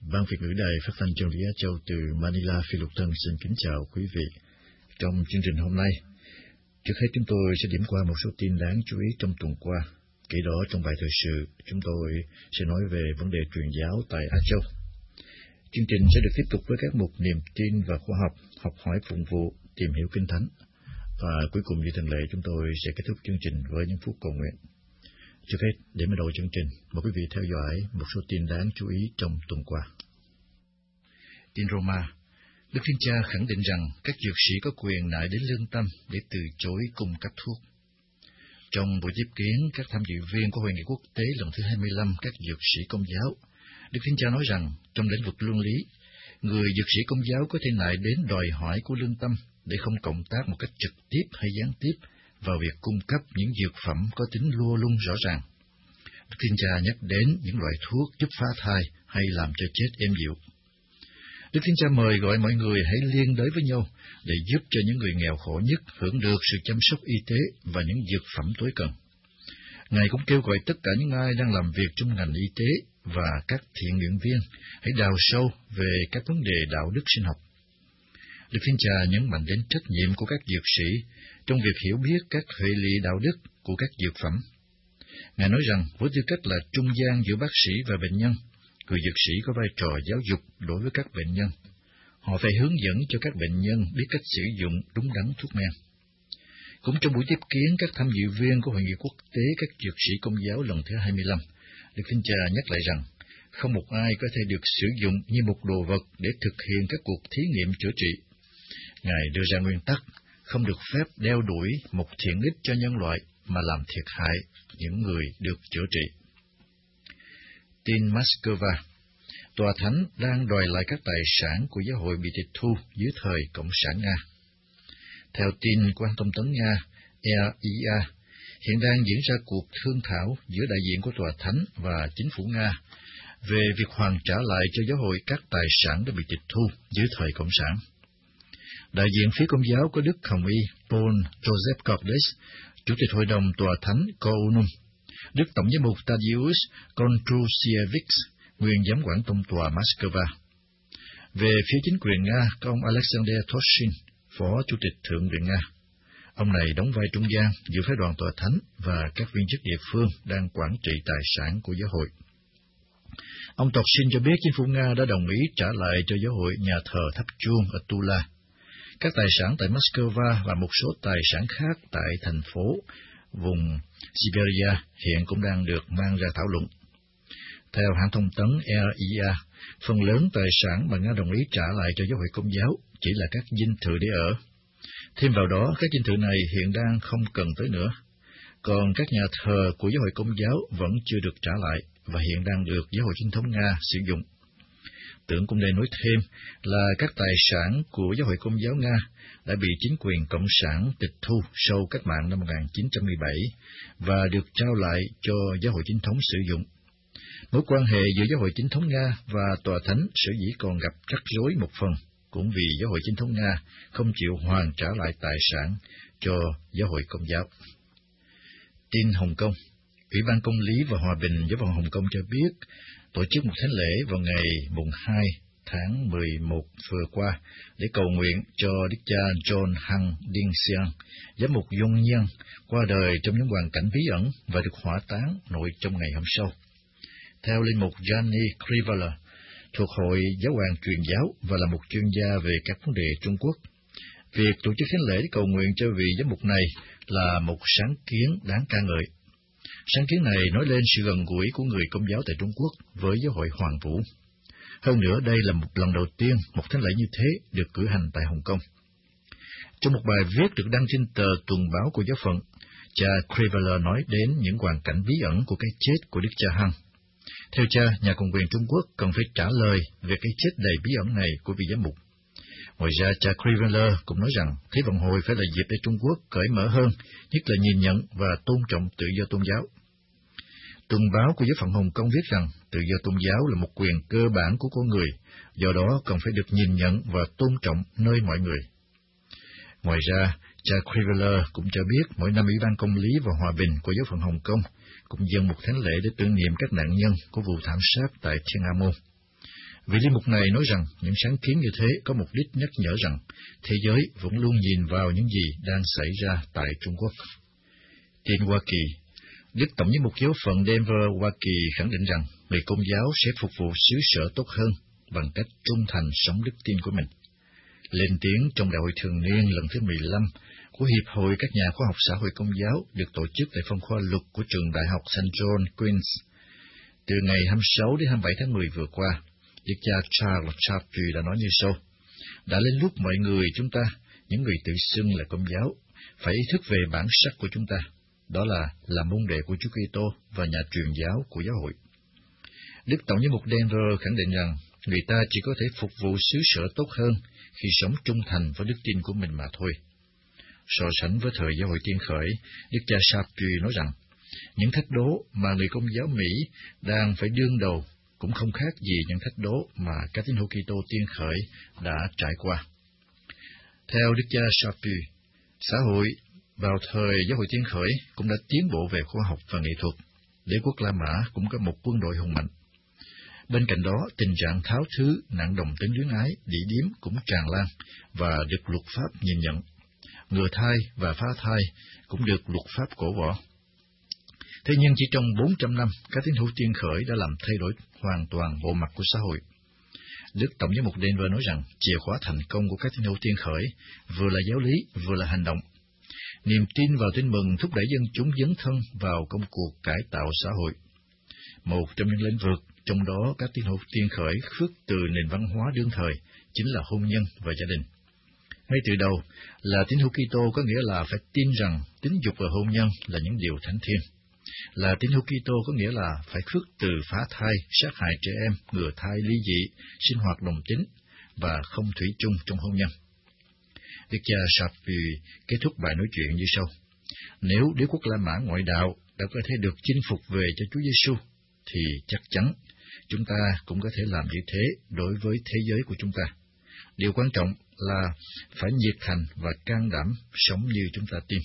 Ban Việt ngữ Đài Phát thanh Chân lý Á Châu từ Manila, Philippines xin kính chào quý vị. Trong chương trình hôm nay, trước hết chúng tôi sẽ điểm qua một số tin đáng chú ý trong tuần qua. Kể đó trong bài thời sự, chúng tôi sẽ nói về vấn đề truyền giáo tại Á Châu. Chương trình sẽ được tiếp tục với các mục niềm tin và khoa học, học hỏi phụng vụ, tìm hiểu Kinh Thánh. Và cuối cùng như thường lệ, chúng tôi sẽ kết thúc chương trình với những phút cầu nguyện. Trước hết, để mở đầu chương trình, mời quý vị theo dõi một số tin đáng chú ý trong tuần qua. Tin Roma, Đức Thiên Cha khẳng định rằng các dược sĩ có quyền nại đến lương tâm để từ chối cung cấp thuốc. Trong buổi tiếp kiến các tham dự viên của Hội nghị quốc tế lần thứ 25 các dược sĩ Công giáo, Đức Thiên Cha nói rằng trong lĩnh vực luân lý, người dược sĩ Công giáo có thể nại đến đòi hỏi của lương tâm để không cộng tác một cách trực tiếp hay gián tiếp vào việc cung cấp những dược phẩm có tính lua lung rõ ràng. Đức Thiên Cha nhắc đến những loại thuốc giúp phá thai hay làm cho chết êm dịu. Đức Thiên Cha mời gọi mọi người hãy liên đới với nhau để giúp cho những người nghèo khổ nhất hưởng được sự chăm sóc y tế và những dược phẩm tối cần. Ngài cũng kêu gọi tất cả những ai đang làm việc trong ngành y tế và các thiện nguyện viên hãy đào sâu về các vấn đề đạo đức sinh học. Đức Thiên Cha nhấn mạnh đến trách nhiệm của các dược sĩ trong việc hiểu biết các hệ lụy đạo đức của các dược phẩm. Ngài nói rằng với tư cách là trung gian giữa bác sĩ và bệnh nhân, người dược sĩ có vai trò giáo dục đối với các bệnh nhân. Họ phải hướng dẫn cho các bệnh nhân biết cách sử dụng đúng đắn thuốc men. Cũng trong buổi tiếp kiến các tham dự viên của Hội nghị quốc tế các dược sĩ Công giáo lần thứ 25, Đức Thiên Cha nhắc lại rằng không một ai có thể được sử dụng như một đồ vật để thực hiện các cuộc thí nghiệm chữa trị. Ngài đưa ra nguyên tắc không được phép đeo đuổi một thiện ích cho nhân loại mà làm thiệt hại những người được chữa trị. Tin Moscow, Tòa Thánh đang đòi lại các tài sản của giáo hội bị tịch thu dưới thời Cộng sản Nga. Theo tin quan thông tấn Nga, RIA, hiện đang diễn ra cuộc thương thảo giữa đại diện của Tòa Thánh và chính phủ Nga về việc hoàn trả lại cho giáo hội các tài sản đã bị tịch thu dưới thời Cộng sản. Đại diện phía Công giáo có Đức Hồng Y Paul Joseph Cordes, Chủ tịch Hội đồng Tòa Thánh Counum, Đức Tổng giám mục Tadeusz Kondrusiewicz, nguyên giám quản tông tòa Moscow. Về phía chính quyền Nga có ông Alexander Toshin, Phó Chủ tịch Thượng viện Nga. Ông này đóng vai trung gian giữa phái đoàn Tòa Thánh và các viên chức địa phương đang quản trị tài sản của giáo hội. Ông Toshin cho biết chính phủ Nga đã đồng ý trả lại cho giáo hội nhà thờ tháp chuông ở Tula, các tài sản tại Moscow và một số tài sản khác tại thành phố vùng Siberia hiện cũng đang được mang ra thảo luận. Theo hãng thông tấn RIA, phần lớn tài sản mà Nga đồng ý trả lại cho giáo hội Công giáo chỉ là các dinh thự để ở. Thêm vào đó, các dinh thự này hiện đang không cần tới nữa. Còn các nhà thờ của giáo hội Công giáo vẫn chưa được trả lại và hiện đang được giáo hội Chính thống Nga sử dụng. Tưởng cũng nên nói thêm là các tài sản của giáo hội Công giáo Nga đã bị chính quyền Cộng sản tịch thu sau cách mạng năm 1917 và được trao lại cho giáo hội Chính thống sử dụng. Mối quan hệ giữa giáo hội Chính thống Nga và Tòa Thánh sở dĩ còn gặp rắc rối một phần, cũng vì giáo hội Chính thống Nga không chịu hoàn trả lại tài sản cho giáo hội Công giáo. Tin Hồng Kông, Ủy ban Công lý và Hòa bình giáo phận Hồng Kông cho biết tổ chức một thánh lễ vào ngày mùng 2 tháng 11 vừa qua để cầu nguyện cho Đức cha John Hằng Điên Xiang, giám mục Dung Nhân, qua đời trong những hoàn cảnh bí ẩn và được hỏa táng nội trong ngày hôm sau. Theo linh mục Gianni Krivala, thuộc Hội Giáo hoàng Truyền giáo và là một chuyên gia về các vấn đề Trung Quốc, việc tổ chức thánh lễ để cầu nguyện cho vị giám mục này là một sáng kiến đáng ca ngợi. Sáng kiến này nói lên sự gần gũi của người Công giáo tại Trung Quốc với giáo hội Hoàng Vũ. Hơn nữa, đây là một lần đầu tiên một thánh lễ như thế được cử hành tại Hồng Kông. Trong một bài viết được đăng trên tờ Tuần báo của giáo phận, cha Krivala nói đến những hoàn cảnh bí ẩn của cái chết của Đức cha Hằng. Theo cha, nhà cầm quyền Trung Quốc cần phải trả lời về cái chết đầy bí ẩn này của vị giám mục. Ngoài ra, cha Krivala cũng nói rằng Thế vận hội phải là dịp để Trung Quốc cởi mở hơn, nhất là nhìn nhận và tôn trọng tự do tôn giáo. Tuần báo của giáo phận Hồng Kông viết rằng tự do tôn giáo là một quyền cơ bản của con người, do đó cần phải được nhìn nhận và tôn trọng nơi mọi người. Ngoài ra, cha Krivala cũng cho biết mỗi năm Ủy ban Công lý và Hòa bình của giáo phận Hồng Kông cũng dâng một thánh lễ để tưởng niệm các nạn nhân của vụ thảm sát tại Thiên An Môn. Vị linh mục này nói rằng những sáng kiến như thế có mục đích nhắc nhở rằng thế giới vẫn luôn nhìn vào những gì đang xảy ra tại Trung Quốc. Tin Hoa Kỳ, Đức Tổng giám mục giáo phận Denver, Hoa Kỳ khẳng định rằng người Công giáo sẽ phục vụ xứ sở tốt hơn bằng cách trung thành sống đức tin của mình. Lên tiếng trong Đại hội thường niên lần thứ 15 của Hiệp hội các nhà khoa học xã hội Công giáo được tổ chức tại phân khoa luật của trường Đại học St. John, Queens. Từ ngày 26 đến 27 tháng 10 vừa qua, Đức cha Charles Chapuis đã nói như sau: đã đến lúc mọi người chúng ta, những người tự xưng là Công giáo, phải ý thức về bản sắc của chúng ta, đó là làm môn đệ của Chúa Kitô và nhà truyền giáo của giáo hội. Đức Tổng giám mục Denver khẳng định rằng người ta chỉ có thể phục vụ xứ sở tốt hơn khi sống trung thành với đức tin của mình mà thôi. So sánh với thời giáo hội tiên khởi, Đức cha Chapuis nói rằng những thách đố mà người Công giáo Mỹ đang phải đương đầu cũng không khác gì những thách đố mà các tín hữu Kitô tiên khởi đã trải qua. Theo Đức cha Chapuis, xã hội vào thời giáo hội tiên khởi cũng đã tiến bộ về khoa học và nghệ thuật. Đế quốc La Mã cũng có một quân đội hùng mạnh. Bên cạnh đó, tình trạng tháo thứ, nạn đồng tính luyến ái, đỉ điếm cũng tràn lan và được luật pháp nhìn nhận. Ngừa thai và phá thai cũng được luật pháp cổ võ. Thế nhưng chỉ trong 400 năm, các tín hữu tiên khởi đã làm thay đổi hoàn toàn bộ mặt của xã hội. Đức Tổng giám mục Denver nói rằng chìa khóa thành công của các tín hữu tiên khởi vừa là giáo lý, vừa là hành động. Niềm tin vào tin mừng thúc đẩy dân chúng dấn thân vào công cuộc cải tạo xã hội. Một trong những lĩnh vực trong đó các tín hữu tiên khởi khước từ nền văn hóa đương thời chính là hôn nhân và gia đình. Ngay từ đầu là tín hữu Kitô có nghĩa là phải tin rằng tính dục và hôn nhân là những điều thánh thiêng. Là tín hữu Kitô có nghĩa là phải khước từ phá thai, sát hại trẻ em, ngừa thai ly dị, sinh hoạt đồng tính và không thủy chung trong hôn nhân. Đức cha Chapuis kết thúc bài nói chuyện như sau: nếu đế quốc La Mã ngoại đạo đã có thể được chinh phục về cho Chúa Giêsu, thì chắc chắn chúng ta cũng có thể làm như thế đối với thế giới của chúng ta. Điều quan trọng là phải nhiệt thành và can đảm sống như chúng ta tin.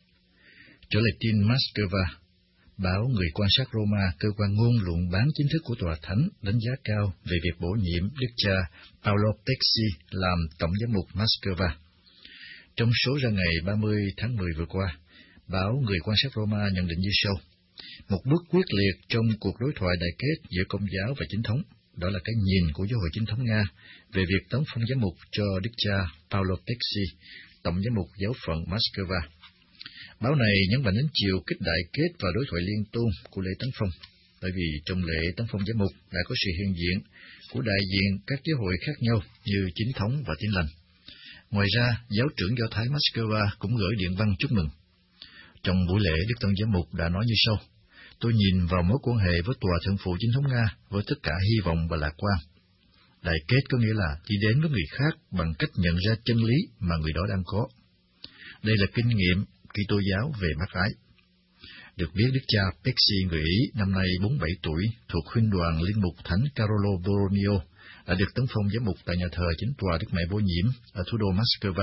Trở lại tin Moscow, báo Người quan sát Roma, cơ quan ngôn luận bán chính thức của Tòa Thánh, đánh giá cao về việc bổ nhiệm Đức cha Paolo Pecci làm Tổng giám mục Moscow. Trong số ra ngày 30 tháng 10 vừa qua, báo Người quan sát Roma nhận định như sau: một bước quyết liệt trong cuộc đối thoại đại kết giữa Công giáo và Chính thống, đó là cái nhìn của Giáo hội Chính thống Nga về việc tống phong giám mục cho Đức cha Paolo Pecci, Tổng giám mục giáo phận Moscow. Báo này nhấn mạnh đến chiều kích đại kết và đối thoại liên tôn của lễ tấn phong, bởi vì trong lễ tấn phong giám mục đã có sự hiện diện của đại diện các giáo hội khác nhau như Chính thống và Tin lành. Ngoài ra, giáo trưởng Do Thái Moscow cũng gửi điện văn chúc mừng. Trong buổi lễ, Đức Tổng giám mục đã nói như sau: tôi nhìn vào mối quan hệ với Tòa Thượng phụ Chính thống Nga với tất cả hy vọng và lạc quan. Đại kết có nghĩa là đi đến với người khác bằng cách nhận ra chân lý mà người đó đang có. Đây là kinh nghiệm Kitô giáo về bác ái. Được biết, Đức cha Pecci người Ý năm nay 47 tuổi, thuộc huynh đoàn linh mục Thánh Carolo Borromeo, đã được tấn phong giám mục tại nhà thờ Chính tòa Đức Mẹ Vô Nhiễm ở thủ đô Moscow.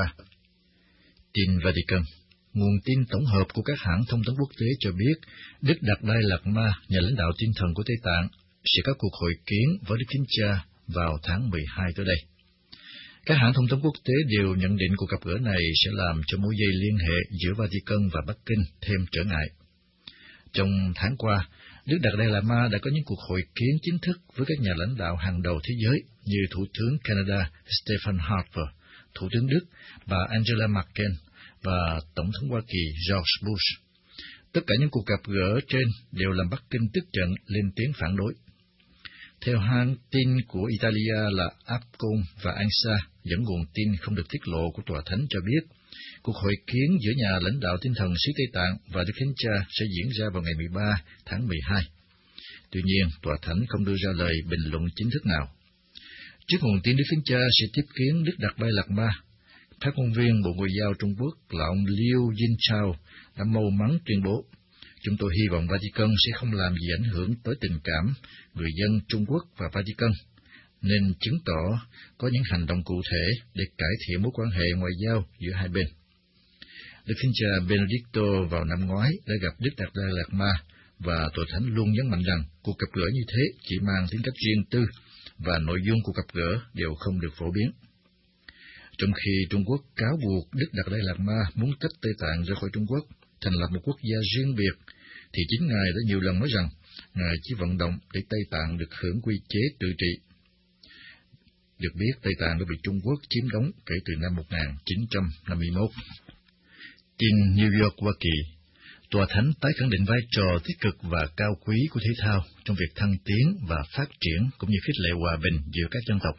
Tin Vatican. Nguồn tin tổng hợp của các hãng thông tấn quốc tế cho biết Đức Đạt Đai Lạt Ma, nhà lãnh đạo tinh thần của Tây Tạng, sẽ có cuộc hội kiến với Đức Thánh Cha vào tháng 12 tới đây. Các hãng thông tấn quốc tế đều nhận định cuộc gặp gỡ này sẽ làm cho mối dây liên hệ giữa Vatican và Bắc Kinh thêm trở ngại. Trong tháng qua, Đức Đạt Đai Lạt Ma đã có những cuộc hội kiến chính thức với các nhà lãnh đạo hàng đầu thế giới như Thủ tướng Canada Stephen Harper, Thủ tướng Đức bà Angela Merkel và Tổng thống Hoa Kỳ George Bush. Tất cả những cuộc gặp gỡ trên đều làm Bắc Kinh tức giận lên tiếng phản đối. Theo hãng tin của Italia là Apcom và ANSA, dẫn nguồn tin không được tiết lộ của Tòa Thánh cho biết, cuộc hội kiến giữa nhà lãnh đạo tinh thần xứ Tây Tạng và Đức Thánh Cha sẽ diễn ra vào ngày 13 tháng 12. Tuy nhiên, Tòa Thánh không đưa ra lời bình luận chính thức nào. Trước nguồn tin Đức Thánh Cha sẽ tiếp kiến Đức Đạt Đai Lạt Ma, phát ngôn viên Bộ Ngoại giao Trung Quốc là ông Liu Jinchao đã mau mắn tuyên bố: chúng tôi hy vọng Vatican sẽ không làm gì ảnh hưởng tới tình cảm người dân Trung Quốc và Vatican, nên chứng tỏ có những hành động cụ thể để cải thiện mối quan hệ ngoại giao giữa hai bên. Đức Thánh Cha Benedicto vào năm ngoái đã gặp Đức Đạt Đai Lạt Ma, và Tòa Thánh luôn nhấn mạnh rằng cuộc gặp gỡ như thế chỉ mang tính cách riêng tư và nội dung của gặp gỡ đều không được phổ biến. Trong khi Trung Quốc cáo buộc Đức Đạt Lai Lạt Ma muốn tách Tây Tạng ra khỏi Trung Quốc, thành lập một quốc gia riêng biệt, thì chính Ngài đã nhiều lần nói rằng Ngài chỉ vận động để Tây Tạng được hưởng quy chế tự trị. Được biết, Tây Tạng đã bị Trung Quốc chiếm đóng kể từ năm 1951. Tin New York, Hoa Kỳ, Tòa Thánh tái khẳng định vai trò tích cực và cao quý của thể thao trong việc thăng tiến và phát triển cũng như khích lệ hòa bình giữa các dân tộc.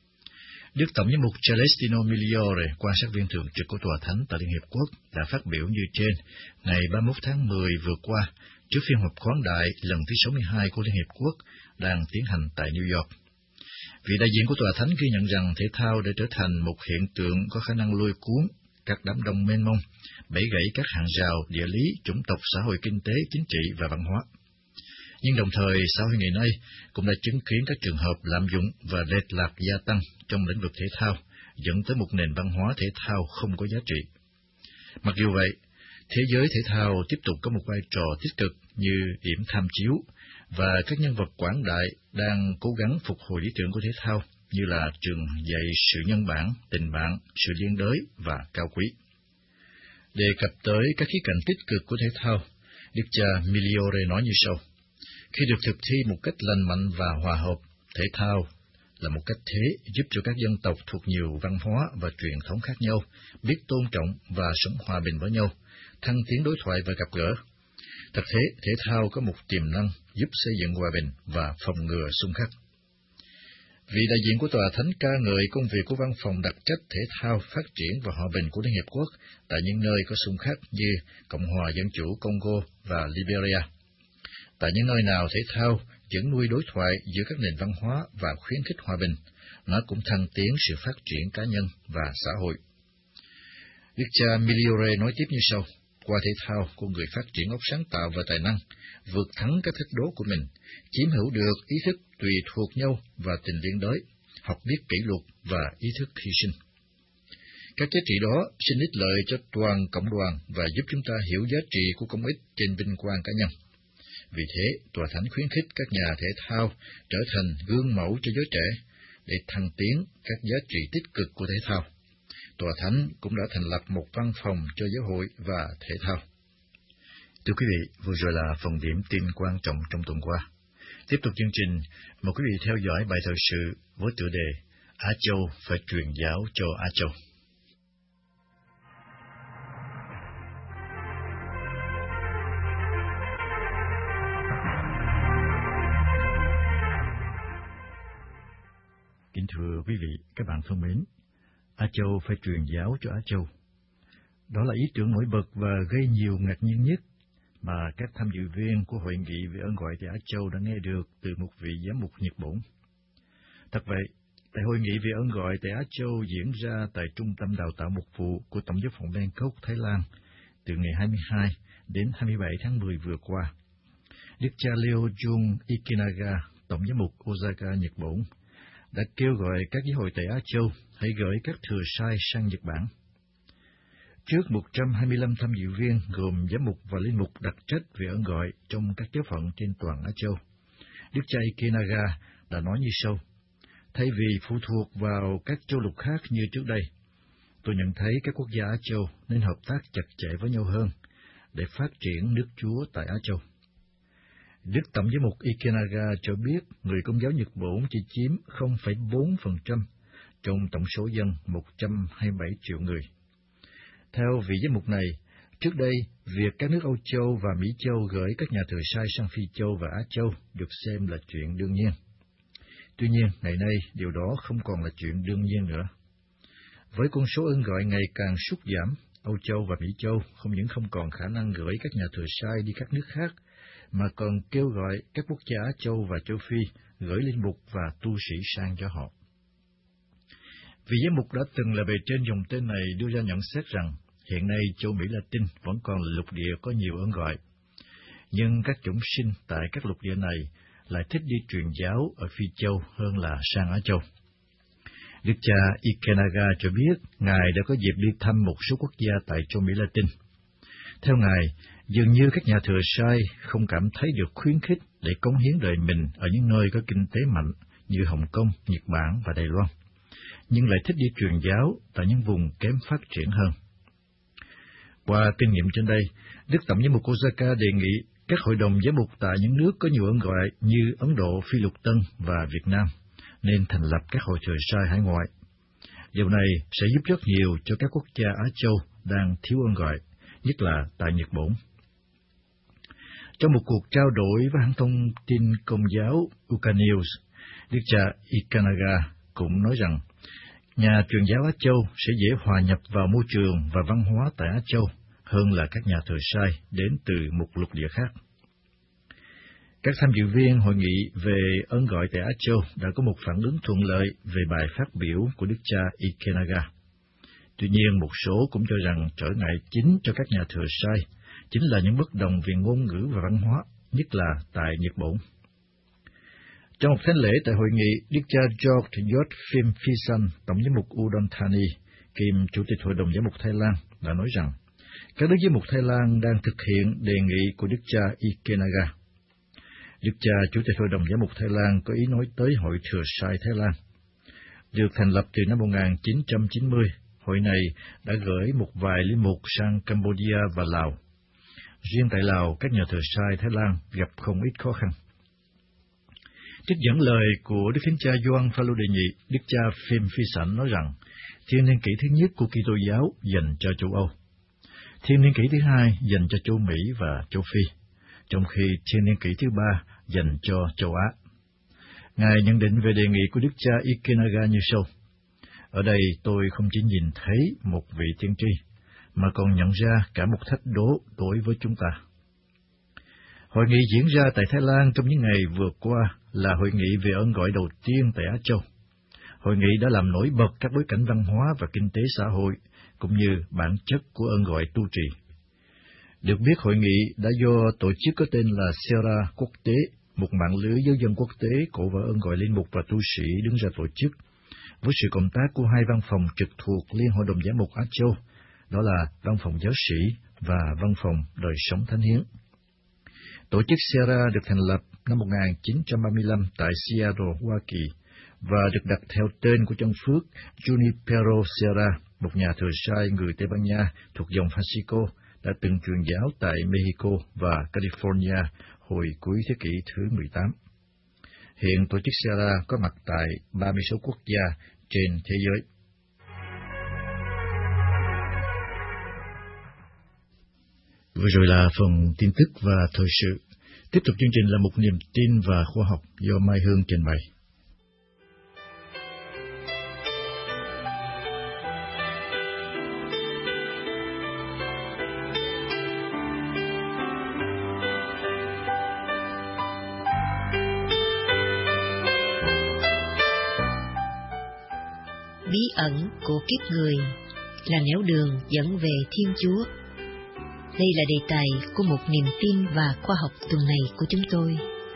Đức Tổng giám mục Celestino Migliore, quan sát viên thường trực của Tòa Thánh tại Liên Hiệp Quốc, đã phát biểu như trên ngày 31 tháng 10 vừa qua trước phiên họp khoáng đại lần thứ 62 của Liên Hiệp Quốc đang tiến hành tại New York. Vị đại diện của Tòa Thánh ghi nhận rằng thể thao đã trở thành một hiện tượng có khả năng lôi cuốn các đám đông mênh mông, bẻ gãy các hàng rào địa lý, chủng tộc, xã hội, kinh tế, chính trị và văn hóa. Nhưng đồng thời, xã hội ngày nay cũng đã chứng kiến các trường hợp lạm dụng và lệch lạc gia tăng trong lĩnh vực thể thao, dẫn tới một nền văn hóa thể thao không có giá trị. Mặc dù vậy, thế giới thể thao tiếp tục có một vai trò tích cực như điểm tham chiếu, và các nhân vật quảng đại đang cố gắng phục hồi lý tưởng của thể thao như là trường dạy sự nhân bản, tình bạn, sự liên đới và cao quý. Đề cập tới các khía cạnh tích cực của thể thao, Đức cha Migliore nói như sau: khi được thực thi một cách lành mạnh và hòa hợp, thể thao là một cách thế giúp cho các dân tộc thuộc nhiều văn hóa và truyền thống khác nhau biết tôn trọng và sống hòa bình với nhau, thăng tiến đối thoại và gặp gỡ. Thật thế, thể thao có một tiềm năng giúp xây dựng hòa bình và phòng ngừa xung khắc. Vị đại diện của Tòa Thánh ca ngợi công việc của Văn phòng đặc trách thể thao, phát triển và hòa bình của Liên Hiệp Quốc tại những nơi có xung khắc như Cộng hòa Dân chủ Congo và Liberia. Tại những nơi nào thể thao dẫn nuôi đối thoại giữa các nền văn hóa và khuyến khích hòa bình, nó cũng thăng tiến sự phát triển cá nhân và xã hội. Đức cha Migliore nói tiếp như sau: qua thể thao, con người phát triển óc sáng tạo và tài năng, vượt thắng các thách đố của mình, chiếm hữu được ý thức tùy thuộc nhau và tình liên đới, học biết kỷ luật và ý thức hy sinh. Các giá trị đó xin ích lợi cho toàn cộng đoàn và giúp chúng ta hiểu giá trị của công ích trên vinh quang cá nhân. Vì thế, Tòa Thánh khuyến khích các nhà thể thao trở thành gương mẫu cho giới trẻ để thăng tiến các giá trị tích cực của thể thao. Tòa Thánh cũng đã thành lập một văn phòng cho giáo hội và thể thao. Thưa quý vị, vừa rồi là phần điểm tin quan trọng trong tuần qua. Tiếp tục chương trình, mời quý vị theo dõi bài thời sự với tựa đề Á Châu phải truyền giáo cho Á Châu. Kính thưa quý vị, các bạn thân mến, Á Châu phải truyền giáo cho Á Châu. Đó là ý tưởng nổi bật và gây nhiều ngạc nhiên nhất mà các tham dự viên của Hội nghị về ơn gọi tại Á Châu đã nghe được từ một vị giám mục Nhật Bổn. Thật vậy, tại Hội nghị về ơn gọi tại Á Châu diễn ra tại Trung tâm Đào tạo Mục vụ của Tổng giáo phận Bangkok, Thái Lan, từ ngày 22 đến 27 tháng 10 vừa qua, Đức cha Leo Jung Ikinaga, Tổng giám mục Osaka, Nhật Bổn, đã kêu gọi các giáo hội tại Á Châu hãy gửi các thừa sai sang Nhật Bản. Trước 125 tham dự viên gồm giám mục và linh mục đặc trách về ơn gọi trong các giáo phận trên toàn Á Châu, Đức cha Ikinaga đã nói như sau: thay vì phụ thuộc vào các châu lục khác như trước đây, tôi nhận thấy các quốc gia Á Châu nên hợp tác chặt chẽ với nhau hơn để phát triển nước Chúa tại Á Châu. Đức Tổng giám mục Ikinaga cho biết người Công giáo Nhật Bổn chỉ chiếm 0,4% trong tổng số dân 127 triệu người. Theo vị giám mục này, trước đây, việc các nước Âu Châu và Mỹ Châu gửi các nhà thừa sai sang Phi Châu và Á Châu được xem là chuyện đương nhiên. Tuy nhiên, ngày nay, điều đó không còn là chuyện đương nhiên nữa. Với con số ơn gọi ngày càng sút giảm, Âu Châu và Mỹ Châu không những không còn khả năng gửi các nhà thừa sai đi các nước khác, mà còn kêu gọi các quốc gia Á Châu và châu Phi gửi linh mục và tu sĩ sang cho họ. Vị giám mục đã từng là bề trên dòng tên này đưa ra nhận xét rằng hiện nay châu Mỹ Latin vẫn còn là lục địa có nhiều ơn gọi, nhưng các chủng sinh tại các lục địa này lại thích đi truyền giáo ở Phi Châu hơn là sang Á Châu. Đức cha Ikinaga cho biết Ngài đã có dịp đi thăm một số quốc gia tại châu Mỹ Latin. Theo Ngài, dường như các nhà thừa sai không cảm thấy được khuyến khích để cống hiến đời mình ở những nơi có kinh tế mạnh như Hồng Kông, Nhật Bản và Đài Loan, nhưng lại thích đi truyền giáo tại những vùng kém phát triển hơn. Qua kinh nghiệm trên đây, Đức Tổng giám mục Osaka đề nghị các hội đồng giám mục tại những nước có nhiều ơn gọi như Ấn Độ, Phi Lục Tân và Việt Nam nên thành lập các hội thừa sai hải ngoại. Điều này sẽ giúp rất nhiều cho các quốc gia Á Châu đang thiếu ơn gọi, nhất là tại Nhật Bản. Trong một cuộc trao đổi với hãng thông tin Công giáo Uka News, Đức cha Ikanaga cũng nói rằng nhà truyền giáo Á Châu sẽ dễ hòa nhập vào môi trường và văn hóa tại Á Châu hơn là các nhà thờ sai đến từ một lục địa khác. Các tham dự viên hội nghị về ơn gọi tại Á Châu đã có một phản ứng thuận lợi về bài phát biểu của Đức cha Ikenaga. Tuy nhiên, một số cũng cho rằng trở ngại chính cho các nhà thờ sai chính là những bất đồng về ngôn ngữ và văn hóa, nhất là tại Nhật Bản. Trong một thánh lễ tại hội nghị, Đức cha George Phim Phisan, Tổng giám mục Udon Thani, kiêm Chủ tịch Hội đồng Giám mục Thái Lan, đã nói rằng các đức giám mục Thái Lan đang thực hiện đề nghị của Đức cha Ikenaga. Đức cha Chủ tịch Hội đồng Giám mục Thái Lan có ý nói tới Hội Thừa Sai Thái Lan. Được thành lập từ năm 1990, hội này đã gửi một vài linh mục sang Cambodia và Lào. Riêng tại Lào, các nhà thờ sai Thái Lan gặp không ít khó khăn. Trích dẫn lời của Đức Thánh cha Gioan Phaolô đệ nhị, Đức cha Phim Phi Sảnh nói rằng thiên niên kỷ thứ nhất của Kitô giáo dành cho châu Âu, thiên niên kỷ thứ hai dành cho châu Mỹ và châu Phi, trong khi thiên niên kỷ thứ ba dành cho châu Á. Ngài nhận định về đề nghị của Đức cha Ikenaga như sau: ở đây tôi không chỉ nhìn thấy một vị tiên tri, mà còn nhận ra cả một thách đố đối với chúng ta. Hội nghị diễn ra tại Thái Lan trong những ngày vừa qua là hội nghị về ơn gọi đầu tiên tại Á Châu. Hội nghị đã làm nổi bật các bối cảnh văn hóa và kinh tế xã hội, cũng như bản chất của ơn gọi tu trì. Được biết, hội nghị đã do tổ chức có tên là Sera Quốc tế, một mạng lưới giáo dân quốc tế cổ võ ơn gọi linh mục và tu sĩ đứng ra tổ chức, với sự cộng tác của hai văn phòng trực thuộc Liên Hội đồng Giám mục Á Châu, đó là Văn phòng Giáo sĩ và Văn phòng Đời sống Thánh hiến. Tổ chức Sera được thành lập năm 1935 tại Seattle, Hoa Kỳ, và được đặt theo tên của chân phước Junipero Serra, một nhà thờ sai người Tây Ban Nha thuộc dòng Francisco đã từng truyền giáo tại Mexico và California hồi cuối thế kỷ thứ 18. Hiện tổ chức Sera có mặt tại 36 quốc gia trên thế giới. Vừa rồi là phần tin tức và thời sự. Tiếp tục chương trình là một niềm tin và khoa học do Mai Hương trình bày. Bí ẩn của kiếp người là nẻo đường dẫn về Thiên Chúa. Đây là đề tài của một niềm tin và khoa học tuần này của chúng tôi.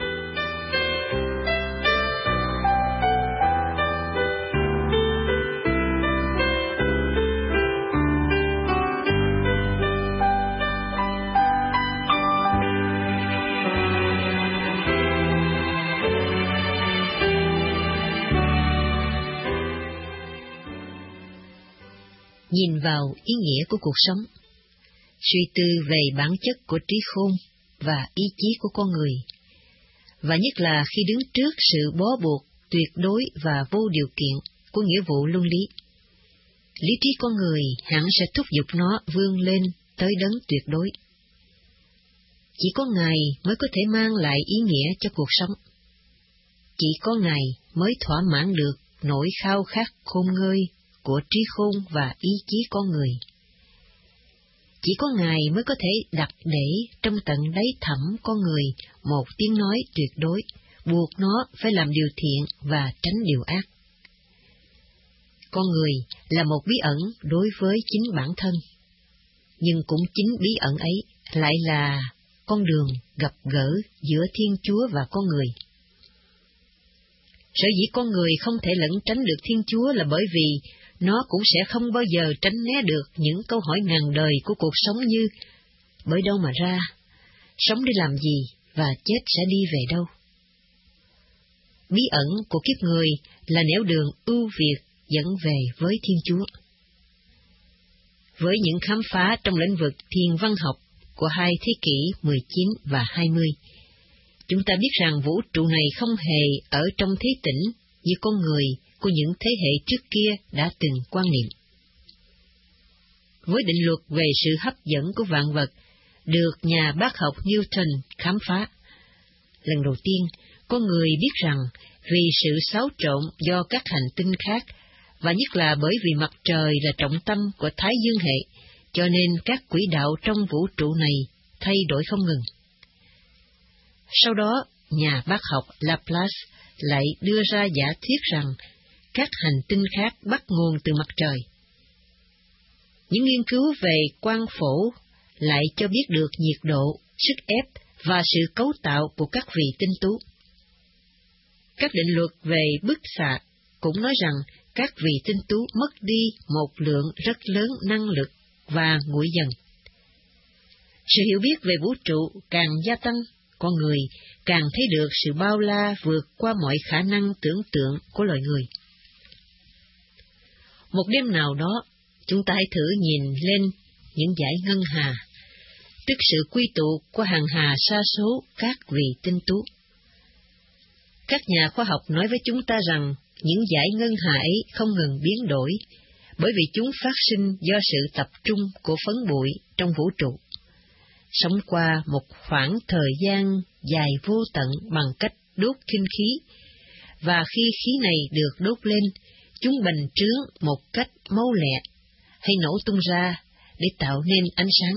Nhìn vào ý nghĩa của cuộc sống, suy tư về bản chất của trí khôn và ý chí của con người, và nhất là khi đứng trước sự bó buộc tuyệt đối và vô điều kiện của nghĩa vụ luân lý. Lý trí con người hẳn sẽ thúc giục nó vươn lên tới đấng tuyệt đối. Chỉ có Ngài mới có thể mang lại ý nghĩa cho cuộc sống. Chỉ có Ngài mới thỏa mãn được nỗi khao khát khôn ngơi của trí khôn và ý chí con người. Chỉ có Ngài mới có thể đặt để trong tận đáy thẳm con người một tiếng nói tuyệt đối, buộc nó phải làm điều thiện và tránh điều ác. Con người là một bí ẩn đối với chính bản thân, nhưng cũng chính bí ẩn ấy lại là con đường gặp gỡ giữa Thiên Chúa và con người. Sở dĩ con người không thể lẩn tránh được Thiên Chúa là bởi vì nó cũng sẽ không bao giờ tránh né được những câu hỏi ngàn đời của cuộc sống như: bởi đâu mà ra, sống để làm gì và chết sẽ đi về đâu. bí ẩn của kiếp người là nẻo đường ưu việt dẫn về với Thiên Chúa. Với những khám phá trong lĩnh vực thiên văn học của hai thế kỷ 19 và 20, chúng ta biết rằng vũ trụ này không hề ở trong thế tĩnh như con người của những thế hệ trước kia đã từng quan niệm. Với định luật về sự hấp dẫn của vạn vật được nhà bác học Newton khám phá, lần đầu tiên con người biết rằng vì sự xáo trộn do các hành tinh khác, và nhất là bởi vì mặt trời là trọng tâm của Thái Dương hệ, cho nên các quỹ đạo trong vũ trụ này thay đổi không ngừng. Sau đó, nhà bác học Laplace lại đưa ra giả thuyết rằng các hành tinh khác bắt nguồn từ mặt trời. Những nghiên cứu về quang phổ lại cho biết được nhiệt độ, sức ép và sự cấu tạo của các vì tinh tú. Các định luật về bức xạ cũng nói rằng các vì tinh tú mất đi một lượng rất lớn năng lực và nguội dần. Sự hiểu biết về vũ trụ càng gia tăng, con người càng thấy được sự bao la vượt qua mọi khả năng tưởng tượng của loài người. Một đêm nào đó, chúng ta hãy thử nhìn lên những dải ngân hà, tức sự quy tụ của hàng hà sa số các vì tinh tú. Các nhà khoa học nói với chúng ta rằng những dải ngân hà ấy không ngừng biến đổi, bởi vì chúng phát sinh do sự tập trung của phấn bụi trong vũ trụ, sống qua một khoảng thời gian dài vô tận bằng cách đốt kinh khí, và khi khí này được đốt lên, chúng bành trướng một cách mau lẹ, hay nổ tung ra để tạo nên ánh sáng.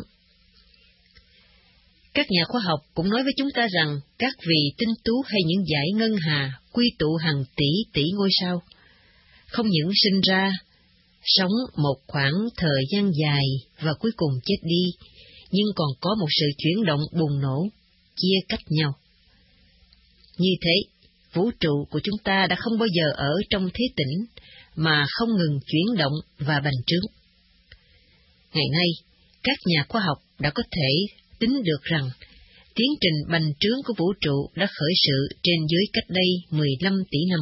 Các nhà khoa học cũng nói với chúng ta rằng các vì tinh tú hay những dải ngân hà quy tụ hàng tỷ tỷ ngôi sao, không những sinh ra, sống một khoảng thời gian dài và cuối cùng chết đi, nhưng còn có một sự chuyển động bùng nổ, chia cách nhau. Như thế, vũ trụ của chúng ta đã không bao giờ ở trong thế tĩnh, mà không ngừng chuyển động và bành trướng. Ngày nay, các nhà khoa học đã có thể tính được rằng tiến trình bành trướng của vũ trụ đã khởi sự trên dưới cách đây 15 tỷ năm.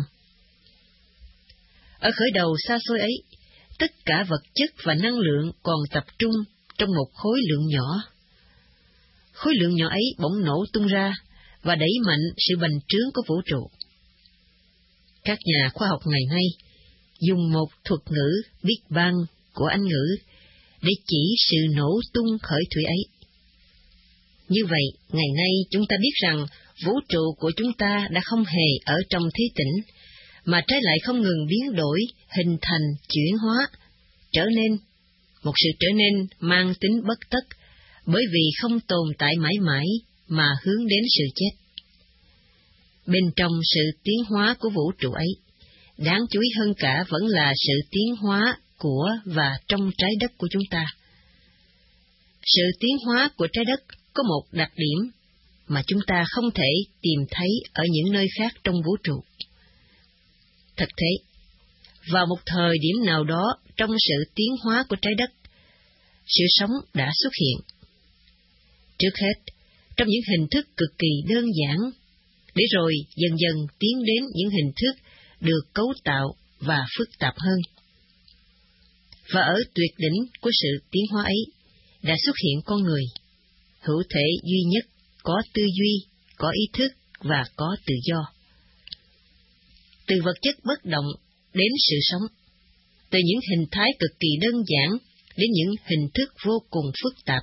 Ở khởi đầu xa xôi ấy, tất cả vật chất và năng lượng còn tập trung trong một khối lượng nhỏ. Khối lượng nhỏ ấy bỗng nổ tung ra và đẩy mạnh sự bành trướng của vũ trụ. Các nhà khoa học ngày nay dùng một thuật ngữ Big Bang của Anh ngữ để chỉ sự nổ tung khởi thủy ấy. Như vậy, ngày nay chúng ta biết rằng vũ trụ của chúng ta đã không hề ở trong thế tĩnh, mà trái lại không ngừng biến đổi, hình thành, chuyển hóa, một sự trở nên mang tính bất tất, bởi vì không tồn tại mãi mãi mà hướng đến sự chết. Bên trong sự tiến hóa của vũ trụ ấy, đáng chú ý hơn cả vẫn là sự tiến hóa của và trong trái đất của chúng ta. Sự tiến hóa của trái đất có một đặc điểm mà chúng ta không thể tìm thấy ở những nơi khác trong vũ trụ. Thật thế, vào một thời điểm nào đó trong sự tiến hóa của trái đất, sự sống đã xuất hiện. Trước hết, trong những hình thức cực kỳ đơn giản, để rồi dần dần tiến đến những hình thức được cấu tạo và phức tạp hơn. Và ở tuyệt đỉnh của sự tiến hóa ấy, đã xuất hiện con người, hữu thể duy nhất, có tư duy, có ý thức và có tự do. Từ vật chất bất động đến sự sống, từ những hình thái cực kỳ đơn giản đến những hình thức vô cùng phức tạp.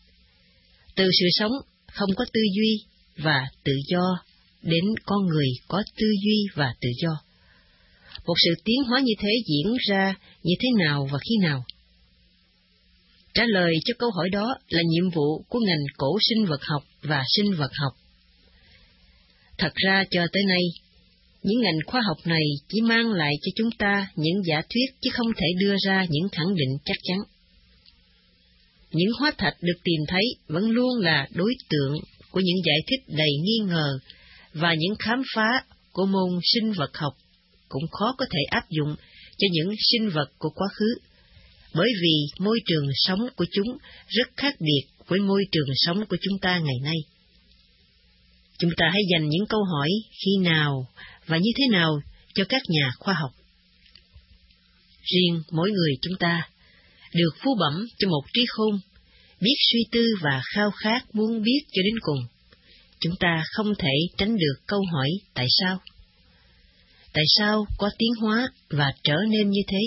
Từ sự sống không có tư duy và tự do đến con người có tư duy và tự do. Một sự tiến hóa như thế diễn ra như thế nào và khi nào? Trả lời cho câu hỏi đó là nhiệm vụ của ngành cổ sinh vật học và sinh vật học. Thật ra cho tới nay, những ngành khoa học này chỉ mang lại cho chúng ta những giả thuyết chứ không thể đưa ra những khẳng định chắc chắn. Những hóa thạch được tìm thấy vẫn luôn là đối tượng của những giải thích đầy nghi ngờ, và những khám phá của môn sinh vật học cũng khó có thể áp dụng cho những sinh vật của quá khứ, bởi vì môi trường sống của chúng rất khác biệt với môi trường sống của chúng ta ngày nay. Chúng ta hãy dành những câu hỏi khi nào và như thế nào cho các nhà khoa học. Riêng mỗi người chúng ta được phú bẩm cho một trí khôn, biết suy tư và khao khát muốn biết cho đến cùng. Chúng ta không thể tránh được câu hỏi tại sao? Tại sao có tiến hóa và trở nên như thế?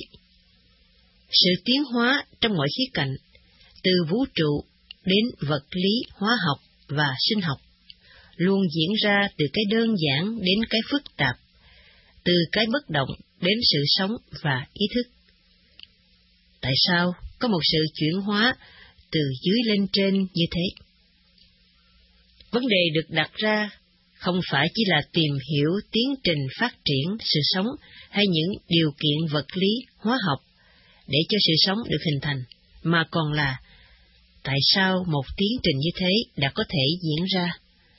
Sự tiến hóa trong mọi khía cạnh, từ vũ trụ đến vật lý, hóa học và sinh học, luôn diễn ra từ cái đơn giản đến cái phức tạp, từ cái bất động đến sự sống và ý thức. Tại sao có một sự chuyển hóa từ dưới lên trên như thế? Vấn đề được đặt ra không phải chỉ là tìm hiểu tiến trình phát triển sự sống hay những điều kiện vật lý, hóa học để cho sự sống được hình thành, mà còn là tại sao một tiến trình như thế đã có thể diễn ra.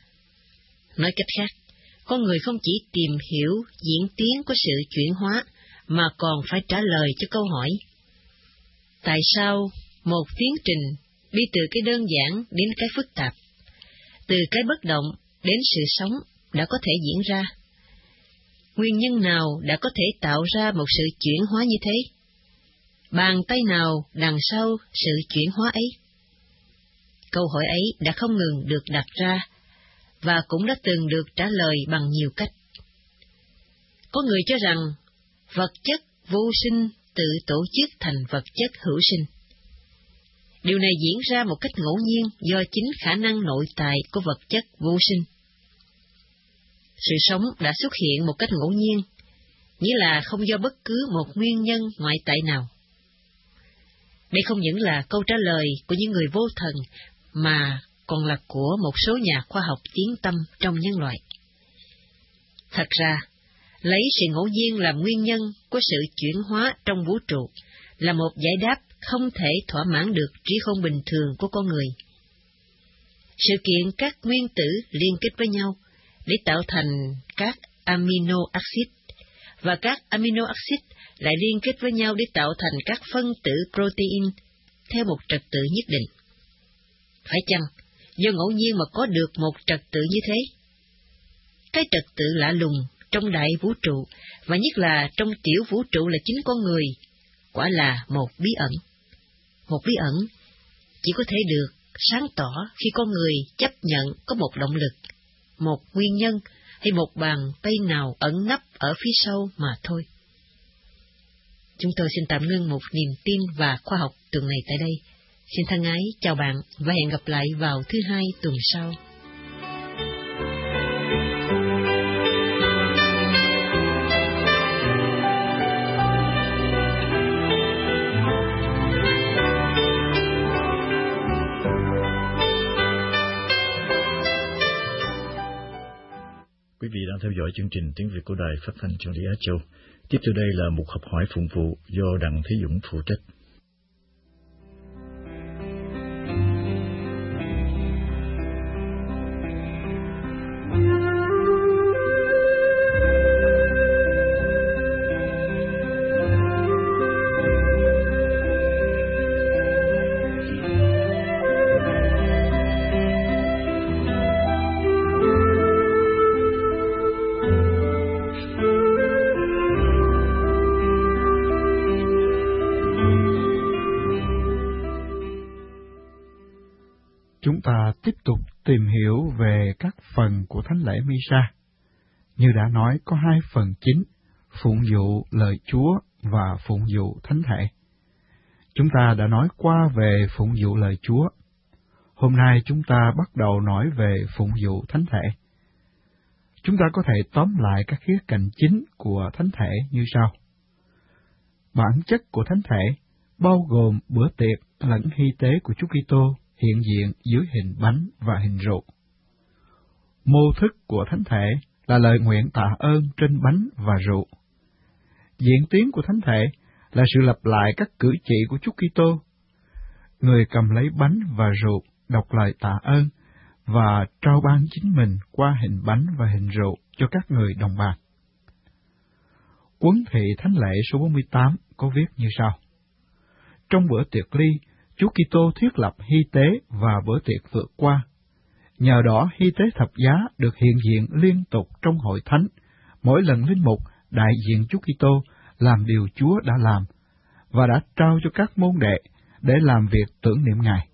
Nói cách khác, con người không chỉ tìm hiểu diễn tiến của sự chuyển hóa, mà còn phải trả lời cho câu hỏi: tại sao một tiến trình đi từ cái đơn giản đến cái phức tạp, từ cái bất động đến sự sống đã có thể diễn ra? Nguyên nhân nào đã có thể tạo ra một sự chuyển hóa như thế? Bàn tay nào đằng sau sự chuyển hóa ấy? Câu hỏi ấy đã không ngừng được đặt ra, và cũng đã từng được trả lời bằng nhiều cách. Có người cho rằng vật chất vô sinh tự tổ chức thành vật chất hữu sinh. Điều này diễn ra một cách ngẫu nhiên do chính khả năng nội tại của vật chất vô sinh. Sự sống đã xuất hiện một cách ngẫu nhiên, nghĩa là không do bất cứ một nguyên nhân ngoại tại nào. Đây không những là câu trả lời của những người vô thần, mà còn là của một số nhà khoa học tiến tâm trong nhân loại. Thật ra, lấy sự ngẫu nhiên làm nguyên nhân của sự chuyển hóa trong vũ trụ là một giải đáp không thể thỏa mãn được trí khôn bình thường của con người. Sự kiện các nguyên tử liên kết với nhau để tạo thành các amino acid, và các amino acid lại liên kết với nhau để tạo thành các phân tử protein theo một trật tự nhất định. Phải chăng do ngẫu nhiên mà có được một trật tự như thế? Cái trật tự lạ lùng trong đại vũ trụ, và nhất là trong tiểu vũ trụ là chính con người, quả là một bí ẩn. Một bí ẩn chỉ có thể được sáng tỏ khi con người chấp nhận có một động lực, một nguyên nhân hay một bàn tay nào ẩn nấp ở phía sau mà thôi. Chúng tôi xin tạm ngưng một niềm tin và khoa học tuần này tại đây. Xin thân ái chào bạn và hẹn gặp lại vào thứ Hai tuần sau. Quý vị đang theo dõi chương trình tiếng Việt của Đài Phát thanh Chân lý Á Châu. Tiếp theo đây là một học hỏi phụng vụ do Đặng Thế Dũng phụ trách. Chúng ta tiếp tục tìm hiểu về các phần của Thánh lễ Misa. Như đã nói, có hai phần chính, phụng vụ lời Chúa và phụng vụ thánh thể. Chúng ta đã nói qua về phụng vụ lời Chúa. Hôm nay chúng ta bắt đầu nói về phụng vụ thánh thể. Chúng ta có thể tóm lại các khía cạnh chính của thánh thể như sau. Bản chất của thánh thể bao gồm bữa tiệc lẫn hy tế của Chúa Kitô hiện diện dưới hình bánh và hình rượu. Mô thức của thánh thể là lời nguyện tạ ơn trên bánh và rượu. Diễn tiến của thánh thể là sự lặp lại các cử chỉ của Chúa Kitô. Người cầm lấy bánh và rượu, đọc lời tạ ơn và trao ban chính mình qua hình bánh và hình rượu cho các người đồng bàn. Huấn thị thánh lễ số 48 có viết như sau. Trong bữa tiệc ly, Chúa Kitô thiết lập hy tế và bữa tiệc vượt qua. Nhờ đó hy tế thập giá được hiện diện liên tục trong hội thánh mỗi lần linh mục đại diện Chúa Kitô làm điều Chúa đã làm và đã trao cho các môn đệ để làm việc tưởng niệm Ngài.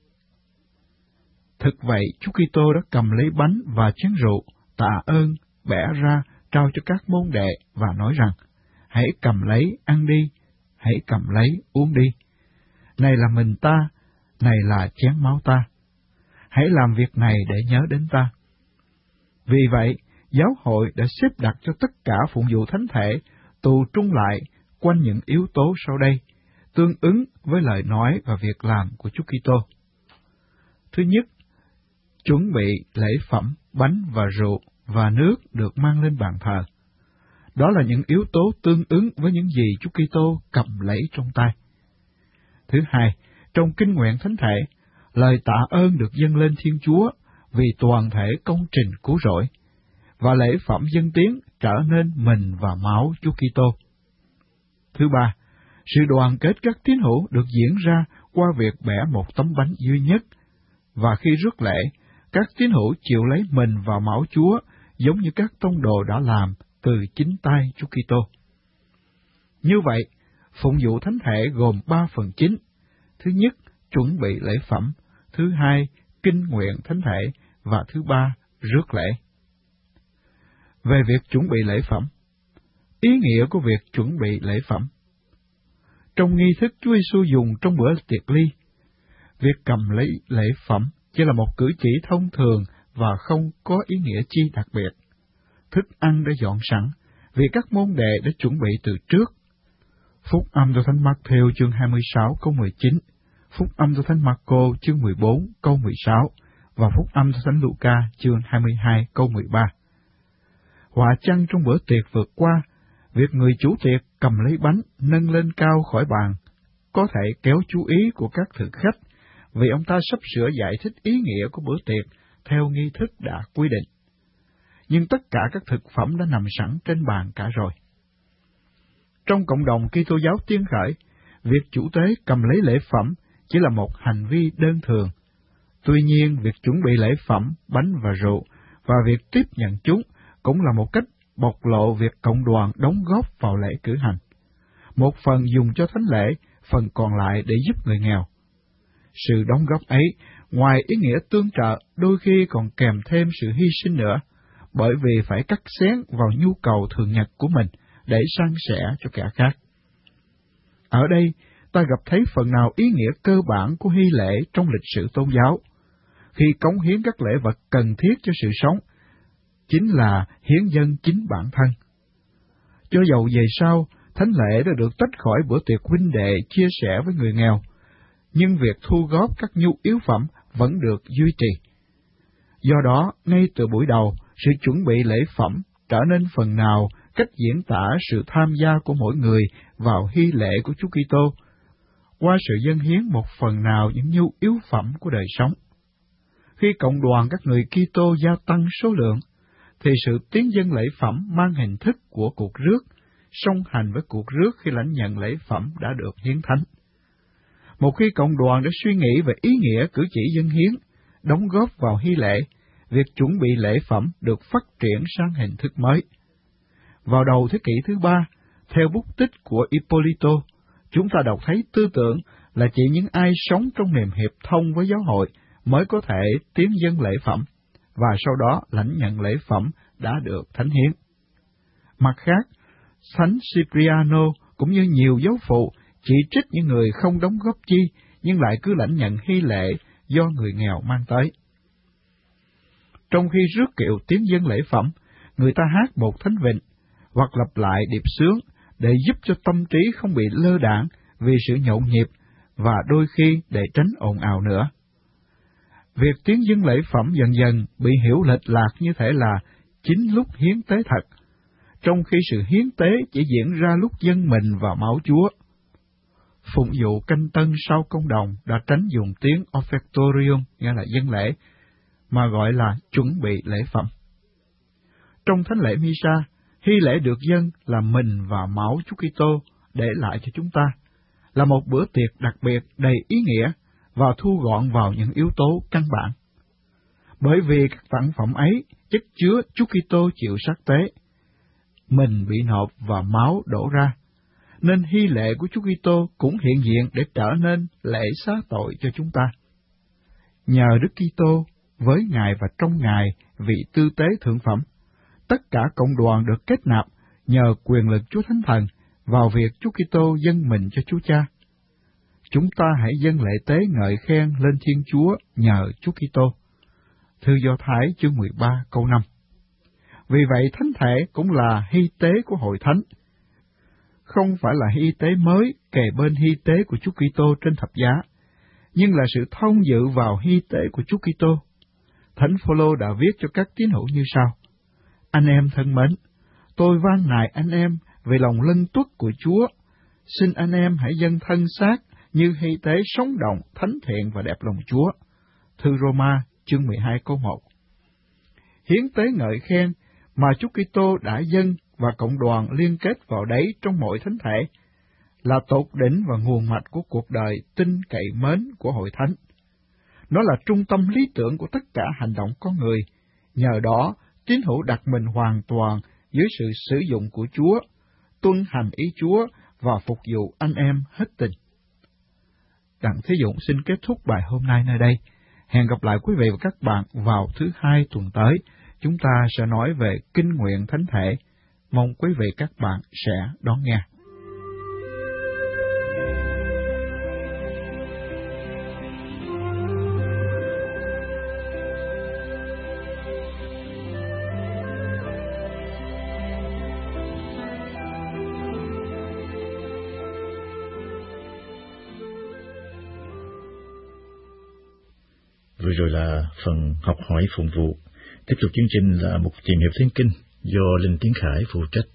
Thực vậy, Chúa Kitô đã cầm lấy bánh và chén rượu, tạ ơn, bẻ ra, trao cho các môn đệ và nói rằng: hãy cầm lấy, ăn đi, hãy cầm lấy, uống đi. Này là mình ta, này là chén máu ta. Hãy làm việc này để nhớ đến ta. Vì vậy, giáo hội đã xếp đặt cho tất cả phụng vụ thánh thể tụ trung lại quanh những yếu tố sau đây, tương ứng với lời nói và việc làm của Chúa Kitô. Thứ nhất, chuẩn bị lễ phẩm, bánh và rượu và nước được mang lên bàn thờ. Đó là những yếu tố tương ứng với những gì Chúa Kitô cầm lấy trong tay. Thứ hai, trong kinh nguyện thánh thể, lời tạ ơn được dâng lên Thiên Chúa vì toàn thể công trình cứu rỗi, và lễ phẩm dâng tiếng trở nên mình và máu Chúa Kitô. Thứ ba, sự đoàn kết các tín hữu được diễn ra qua việc bẻ một tấm bánh duy nhất, và khi rước lễ, các tín hữu chịu lấy mình và máu Chúa giống như các tông đồ đã làm từ chính tay Chúa Kitô. Như vậy, phụng vụ thánh thể gồm 3 phần chính. Thứ nhất, chuẩn bị lễ phẩm. Thứ hai, kinh nguyện thánh thể. Và thứ ba, rước lễ. Về việc chuẩn bị lễ phẩm, ý nghĩa của việc chuẩn bị lễ phẩm. Trong nghi thức Chúa Giêsu dùng trong bữa tiệc ly, việc cầm lấy lễ phẩm chỉ là một cử chỉ thông thường và không có ý nghĩa chi đặc biệt. Thức ăn đã dọn sẵn, vì các môn đệ đã chuẩn bị từ trước. Phúc âm do Thánh Mác-thêu chương 26 câu 19, Phúc âm do Thánh Mác-cô chương 14 câu 16 và Phúc âm do Thánh Luca chương 22 câu 13. Họa chăng trong bữa tiệc vượt qua, việc người chủ tiệc cầm lấy bánh nâng lên cao khỏi bàn có thể kéo chú ý của các thực khách, vì ông ta sắp sửa giải thích ý nghĩa của bữa tiệc theo nghi thức đã quy định. Nhưng tất cả các thực phẩm đã nằm sẵn trên bàn cả rồi. Trong cộng đồng Kitô giáo tiên khởi, việc chủ tế cầm lấy lễ phẩm chỉ là một hành vi đơn thường. Tuy nhiên, việc chuẩn bị lễ phẩm, bánh và rượu, và việc tiếp nhận chúng cũng là một cách bộc lộ việc cộng đoàn đóng góp vào lễ cử hành. Một phần dùng cho thánh lễ, phần còn lại để giúp người nghèo. Sự đóng góp ấy, ngoài ý nghĩa tương trợ, đôi khi còn kèm thêm sự hy sinh nữa, bởi vì phải cắt xén vào nhu cầu thường nhật của mình để san sẻ cho kẻ khác. Ở đây, ta gặp thấy phần nào ý nghĩa cơ bản của hy lễ trong lịch sử tôn giáo, khi cống hiến các lễ vật cần thiết cho sự sống, chính là hiến dâng chính bản thân. Cho dầu về sau, thánh lễ đã được tách khỏi bữa tiệc huynh đệ chia sẻ với người nghèo, nhưng việc thu góp các nhu yếu phẩm vẫn được duy trì. Do đó, ngay từ buổi đầu, sự chuẩn bị lễ phẩm trở nên phần nào cách diễn tả sự tham gia của mỗi người vào hy lễ của Chúa Kitô, qua sự dâng hiến một phần nào những nhu yếu phẩm của đời sống. Khi cộng đoàn các người Kitô gia tăng số lượng, thì sự tiến dâng lễ phẩm mang hình thức của cuộc rước, song hành với cuộc rước khi lãnh nhận lễ phẩm đã được hiến thánh. Một khi cộng đoàn đã suy nghĩ về ý nghĩa cử chỉ dâng hiến, đóng góp vào hy lễ, việc chuẩn bị lễ phẩm được phát triển sang hình thức mới. Vào đầu thế kỷ thứ 3, theo bút tích của Ippolito, chúng ta đọc thấy tư tưởng là chỉ những ai sống trong niềm hiệp thông với giáo hội mới có thể tiến dâng lễ phẩm, và sau đó lãnh nhận lễ phẩm đã được thánh hiến. Mặt khác, Thánh Cipriano cũng như nhiều giáo phụ chỉ trích những người không đóng góp chi, nhưng lại cứ lãnh nhận hy lễ do người nghèo mang tới. Trong khi rước kiệu tiến dâng lễ phẩm, người ta hát một thánh vịnh, hoặc lặp lại điệp xướng để giúp cho tâm trí không bị lơ đãng vì sự nhộn nhịp, và đôi khi để tránh ồn ào nữa. Việc tiến dâng lễ phẩm dần dần bị hiểu lệch lạc như thể là chính lúc hiến tế thật, trong khi sự hiến tế chỉ diễn ra lúc dâng mình vào máu Chúa. Phụng vụ canh tân sau công đồng đã tránh dùng tiếng offertorium, nghĩa là dâng lễ, mà gọi là chuẩn bị lễ phẩm. Trong thánh lễ Misa, hy lễ được dâng là mình và máu Chúa Kitô để lại cho chúng ta, là một bữa tiệc đặc biệt đầy ý nghĩa và thu gọn vào những yếu tố căn bản. Bởi vì các sản phẩm ấy chất chứa Chúa Kitô chịu sát tế, mình bị nộp và máu đổ ra, nên hy lệ của Chúa Kitô cũng hiện diện để trở nên lễ xá tội cho chúng ta. Nhờ Đức Kitô, với Ngài và trong Ngài, vị tư tế thượng phẩm, tất cả cộng đoàn được kết nạp nhờ quyền lực Chúa Thánh Thần vào việc Chúa Kitô dâng mình cho Chúa Cha. Chúng ta hãy dâng lễ tế ngợi khen lên Thiên Chúa nhờ Chúa Kitô. Thư Do Thái chương 13 câu 5. Vì vậy thánh thể cũng là hy tế của hội thánh, không phải là hy tế mới kề bên hy tế của Chúa Kitô trên thập giá, nhưng là sự thông dự vào hy tế của Chúa Kitô. Thánh Phaolô đã viết cho các tín hữu như sau: Anh em thân mến, tôi van nài anh em về lòng lân tuất của Chúa, xin anh em hãy dâng thân xác như hy tế sống động, thánh thiện và đẹp lòng Chúa. Thư Roma chương 12 câu 1. Hiến tế ngợi khen mà Chúa Kitô đã dâng và cộng đoàn liên kết vào đấy trong mọi thánh thể là tột đỉnh và nguồn mạch của cuộc đời tin cậy mến của hội thánh. Nó là trung tâm lý tưởng của tất cả hành động con người. Nhờ đó, tín hữu đặt mình hoàn toàn dưới sự sử dụng của Chúa, tuân hành ý Chúa và phục vụ anh em hết tình. Đặng Thế Dũng xin kết thúc bài hôm nay nơi đây. Hẹn gặp lại quý vị và các bạn vào thứ Hai tuần tới. Chúng ta sẽ nói về kinh nguyện thánh thể. Mong quý vị các bạn sẽ đón nghe. Vừa rồi là phần học hỏi phụng vụ. Tiếp tục chương trình là một tìm hiểu Thánh Kinh do Linh Tiến Khải phụ trách.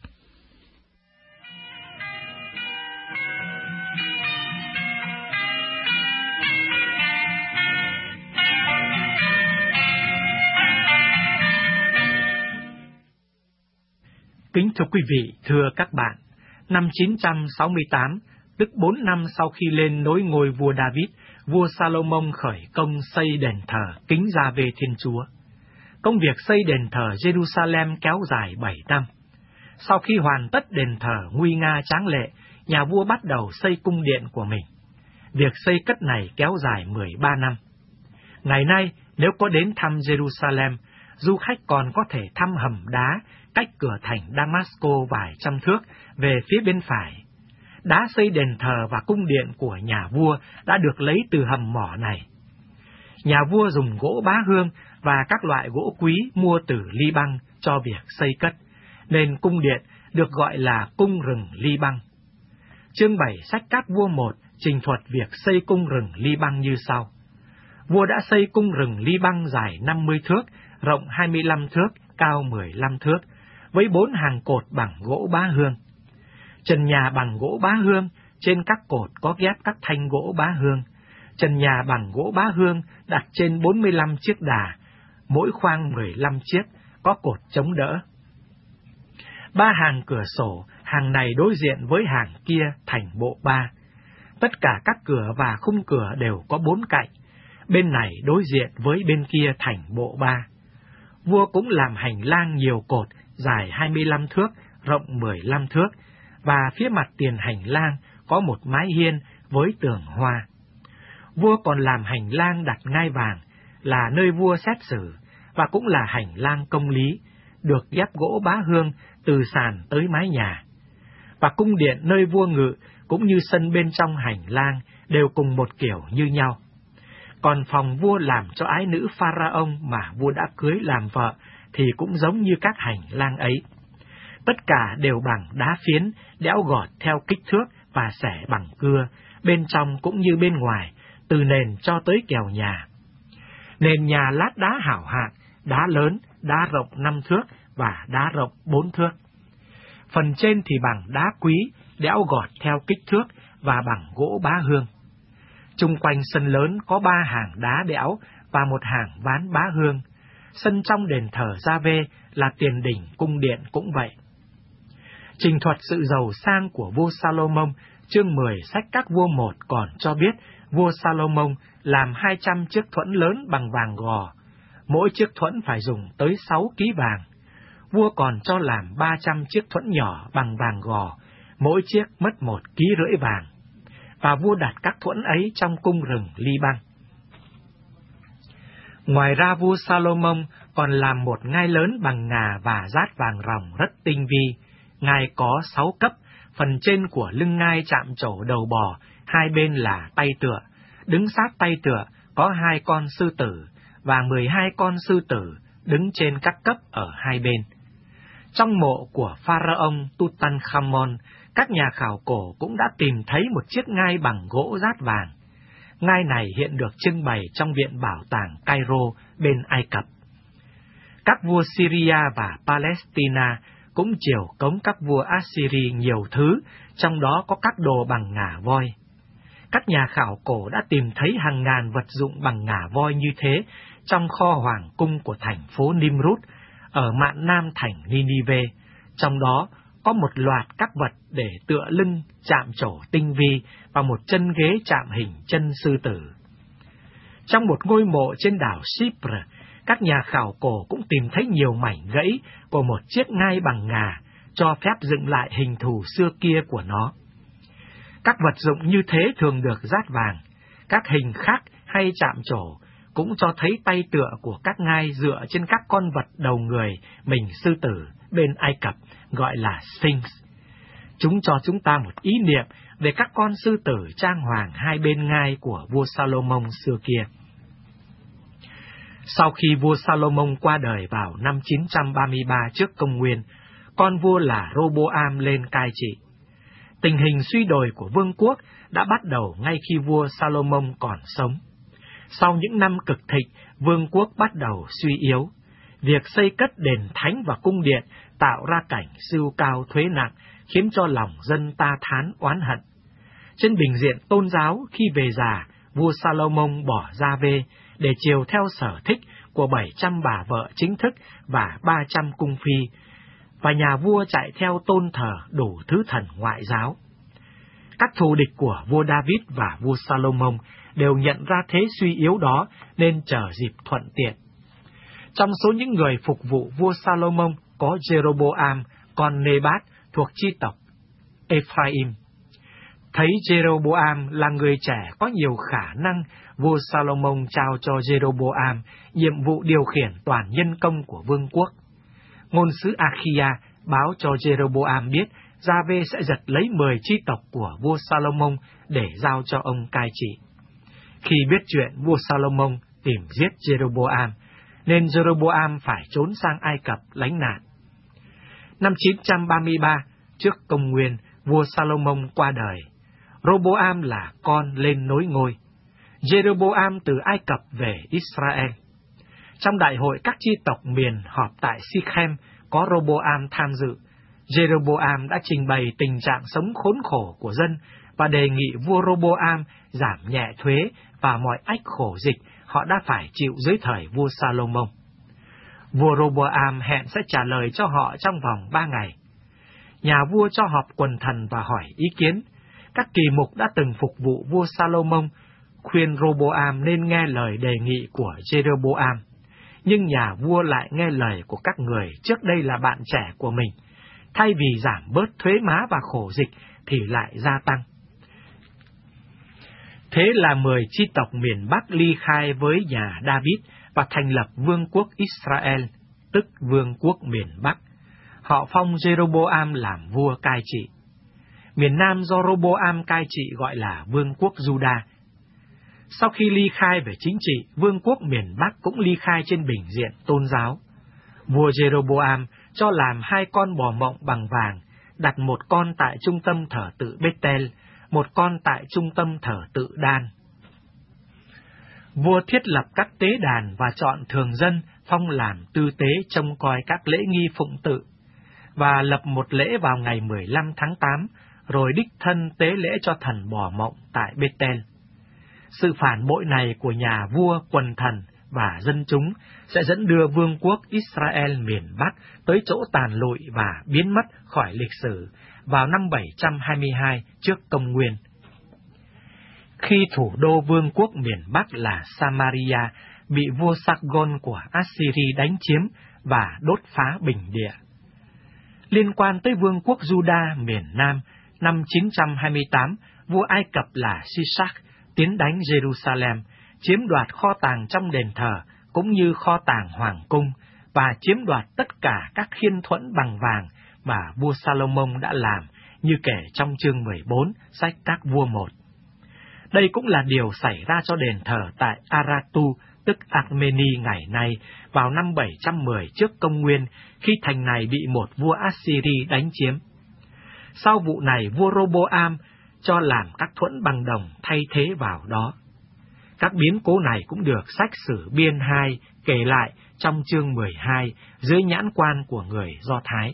Kính thưa quý vị, thưa các bạn, năm 968, tức 4 năm sau khi lên nối ngôi vua David, vua Salomon khởi công xây đền thờ kính Gia-vê Thiên Chúa. Công việc xây đền thờ Jerusalem kéo dài 7 năm. Sau khi hoàn tất đền thờ nguy nga tráng lệ, nhà vua bắt đầu xây cung điện của mình. Việc xây cất này kéo dài 13 năm. Ngày nay, nếu có đến thăm Jerusalem, du khách còn có thể thăm hầm đá cách cửa thành Damasco vài trăm thước về phía bên phải. Đá xây đền thờ và cung điện của nhà vua đã được lấy từ hầm mỏ này. Nhà vua dùng gỗ bá hương và các loại gỗ quý mua từ Li-băng cho việc xây cất, nên cung điện được gọi là cung rừng Li-băng. Chương 7 sách Các Vua 1 trình thuật việc xây cung rừng Li-băng như sau. Vua đã xây cung rừng Li-băng dài 50 thước, rộng 25 thước, cao 15 thước, với 4 hàng cột bằng gỗ bá hương. Trần nhà bằng gỗ bá hương, trên các cột có ghép các thanh gỗ bá hương. Trần nhà bằng gỗ bá hương đặt trên 45 chiếc đà, mỗi khoang 15 chiếc, có cột chống đỡ. 3 hàng cửa sổ, hàng này đối diện với hàng kia thành bộ 3. Tất cả các cửa và khung cửa đều có 4 cạnh, bên này đối diện với bên kia thành bộ 3. Vua cũng làm hành lang nhiều cột, dài 25 thước, rộng 15 thước, và phía mặt tiền hành lang có một mái hiên với tường hoa. Vua còn làm hành lang đặt ngai vàng, là nơi vua xét xử, và cũng là hành lang công lý, được ghép gỗ bá hương từ sàn tới mái nhà. Và cung điện nơi vua ngự cũng như sân bên trong hành lang đều cùng một kiểu như nhau. Còn phòng vua làm cho ái nữ Pharaon mà vua đã cưới làm vợ thì cũng giống như các hành lang ấy. Tất cả đều bằng đá phiến, đẽo gọt theo kích thước và xẻ bằng cưa, bên trong cũng như bên ngoài, từ nền cho tới kèo nhà. Nền nhà lát đá hảo hạng, đá lớn, đá rộng 5 thước và đá rộng 4 thước. Phần trên thì bằng đá quý, đẽo gọt theo kích thước và bằng gỗ bá hương. Chung quanh sân lớn có 3 hàng đá đẽo và 1 hàng ván bá hương. Sân trong đền thờ Gia-vê là tiền đỉnh cung điện cũng vậy. Trình thuật sự giàu sang của vua Salomon, chương 10 sách Các Vua 1 còn cho biết vua Salomon làm 200 chiếc thuẫn lớn bằng vàng gò, mỗi chiếc thuẫn phải dùng tới 6 ký vàng. vua còn cho làm 300 chiếc thuẫn nhỏ bằng vàng gò, mỗi chiếc mất 1,5 kg vàng, và vua đặt các thuẫn ấy trong cung rừng Liban. Ngoài ra vua Salomon còn làm một ngai lớn bằng ngà và dát vàng ròng rất tinh vi. Ngai có 6 cấp, phần trên của lưng ngai chạm trổ đầu bò, hai bên là tay tựa. Đứng sát tay tựa có 2 con sư tử và 12 con sư tử đứng trên các cấp ở hai bên. Trong mộ của Pharaoh Tutankhamon, các nhà khảo cổ cũng đã tìm thấy một chiếc ngai bằng gỗ dát vàng. Ngai này hiện được trưng bày trong viện bảo tàng Cairo bên Ai Cập. Các vua Syria và Palestina cũng chiều cống các vua Assyri nhiều thứ, trong đó có các đồ bằng ngà voi. Các nhà khảo cổ đã tìm thấy hàng ngàn vật dụng bằng ngà voi như thế trong kho hoàng cung của thành phố Nimrud ở mạn nam thành Ninive, trong đó có một loạt các vật để tựa lưng chạm trổ tinh vi và một chân ghế chạm hình chân sư tử. Trong một ngôi mộ trên đảo Chypre, các nhà khảo cổ cũng tìm thấy nhiều mảnh gãy của một chiếc ngai bằng ngà, cho phép dựng lại hình thù xưa kia của nó. Các vật dụng như thế thường được dát vàng. Các hình khác hay chạm trổ cũng cho thấy tay tựa của các ngai dựa trên các con vật đầu người mình sư tử bên Ai Cập gọi là Sphinx. Chúng cho chúng ta một ý niệm về các con sư tử trang hoàng hai bên ngai của vua Salomon xưa kia. Sau khi vua Salomon qua đời vào năm 933 trước công nguyên, con vua là Roboam lên cai trị. Tình hình suy đồi của vương quốc đã bắt đầu ngay khi vua Salomon còn sống. Sau những năm cực thịnh, vương quốc bắt đầu suy yếu. Việc xây cất đền thánh và cung điện tạo ra cảnh sưu cao thuế nặng, khiến cho lòng dân ta thán oán hận. Trên bình diện tôn giáo, khi về già, vua Salomon bỏ gia vê để chiều theo sở thích của 700 bà vợ chính thức và 300 cung phi, và nhà vua chạy theo tôn thờ đủ thứ thần ngoại giáo. Các thù địch của vua David và vua Salomon đều nhận ra thế suy yếu đó nên chờ dịp thuận tiện. Trong số những người phục vụ vua Salomon có Jeroboam, con Nebat thuộc chi tộc Ephraim. Thấy Jeroboam là người trẻ có nhiều khả năng, vua Salomon trao cho Jeroboam nhiệm vụ điều khiển toàn nhân công của vương quốc. Ngôn sứ Akhia báo cho Jeroboam biết Gia-vê sẽ giật lấy 10 chi tộc của vua Salomon để giao cho ông cai trị. Khi biết chuyện vua Salomon tìm giết Jeroboam, nên Jeroboam phải trốn sang Ai Cập lánh nạn. Năm 933 trước công nguyên, vua Salomon qua đời. Roboam là con lên nối ngôi. Jeroboam từ Ai Cập về Israel. Trong đại hội các chi tộc miền họp tại Sichem có Roboam tham dự. Jeroboam đã trình bày tình trạng sống khốn khổ của dân và đề nghị vua Roboam giảm nhẹ thuế và mọi ách khổ dịch họ đã phải chịu dưới thời vua Salomon. Vua Roboam hẹn sẽ trả lời cho họ trong vòng 3 ngày. Nhà vua cho họp quần thần và hỏi ý kiến. Các kỳ mục đã từng phục vụ vua Salomon khuyên Roboam nên nghe lời đề nghị của Jeroboam. Nhưng nhà vua lại nghe lời của các người trước đây là bạn trẻ của mình. Thay vì giảm bớt thuế má và khổ dịch thì lại gia tăng. Thế là 10 chi tộc miền Bắc ly khai với nhà David và thành lập vương quốc Israel, tức vương quốc miền Bắc. Họ phong Jeroboam làm vua cai trị. Miền Nam do Roboam cai trị gọi là vương quốc Juda. Sau khi ly khai về chính trị, vương quốc miền Bắc cũng ly khai trên bình diện tôn giáo. Vua Jeroboam cho làm 2 con bò mộng bằng vàng, đặt một con tại trung tâm thờ tự Bethel, một con tại trung tâm thờ tự Dan. Vua thiết lập các tế đàn và chọn thường dân phong làm tư tế trông coi các lễ nghi phụng tự, và lập một lễ vào ngày 15 tháng 8, rồi đích thân tế lễ cho thần bò mộng tại Bethel. Sự phản bội này của nhà vua, quần thần và dân chúng sẽ dẫn đưa vương quốc Israel miền Bắc tới chỗ tàn lụi và biến mất khỏi lịch sử vào năm 722 trước công nguyên. Khi thủ đô vương quốc miền Bắc là Samaria bị vua Sargon của Assyri đánh chiếm và đốt phá bình địa. Liên quan tới vương quốc Juda miền Nam, năm 928, vua Ai Cập là Sisak tiến đánh Jerusalem, chiếm đoạt kho tàng trong đền thờ cũng như kho tàng hoàng cung, và chiếm đoạt tất cả các khiên thuẫn bằng vàng mà vua Salomon đã làm, như kể trong chương 14 sách Các Vua 1. Đây cũng là điều xảy ra cho đền thờ tại Aratu, tức Armeni ngày nay, vào năm 710 trước công nguyên, khi thành này bị một vua Assyri đánh chiếm. Sau vụ này, vua Roboam cho làm các thuẫn bằng đồng thay thế vào đó. Các biến cố này cũng được sách Sử Biên 2 kể lại trong chương 12 dưới nhãn quan của người Do Thái.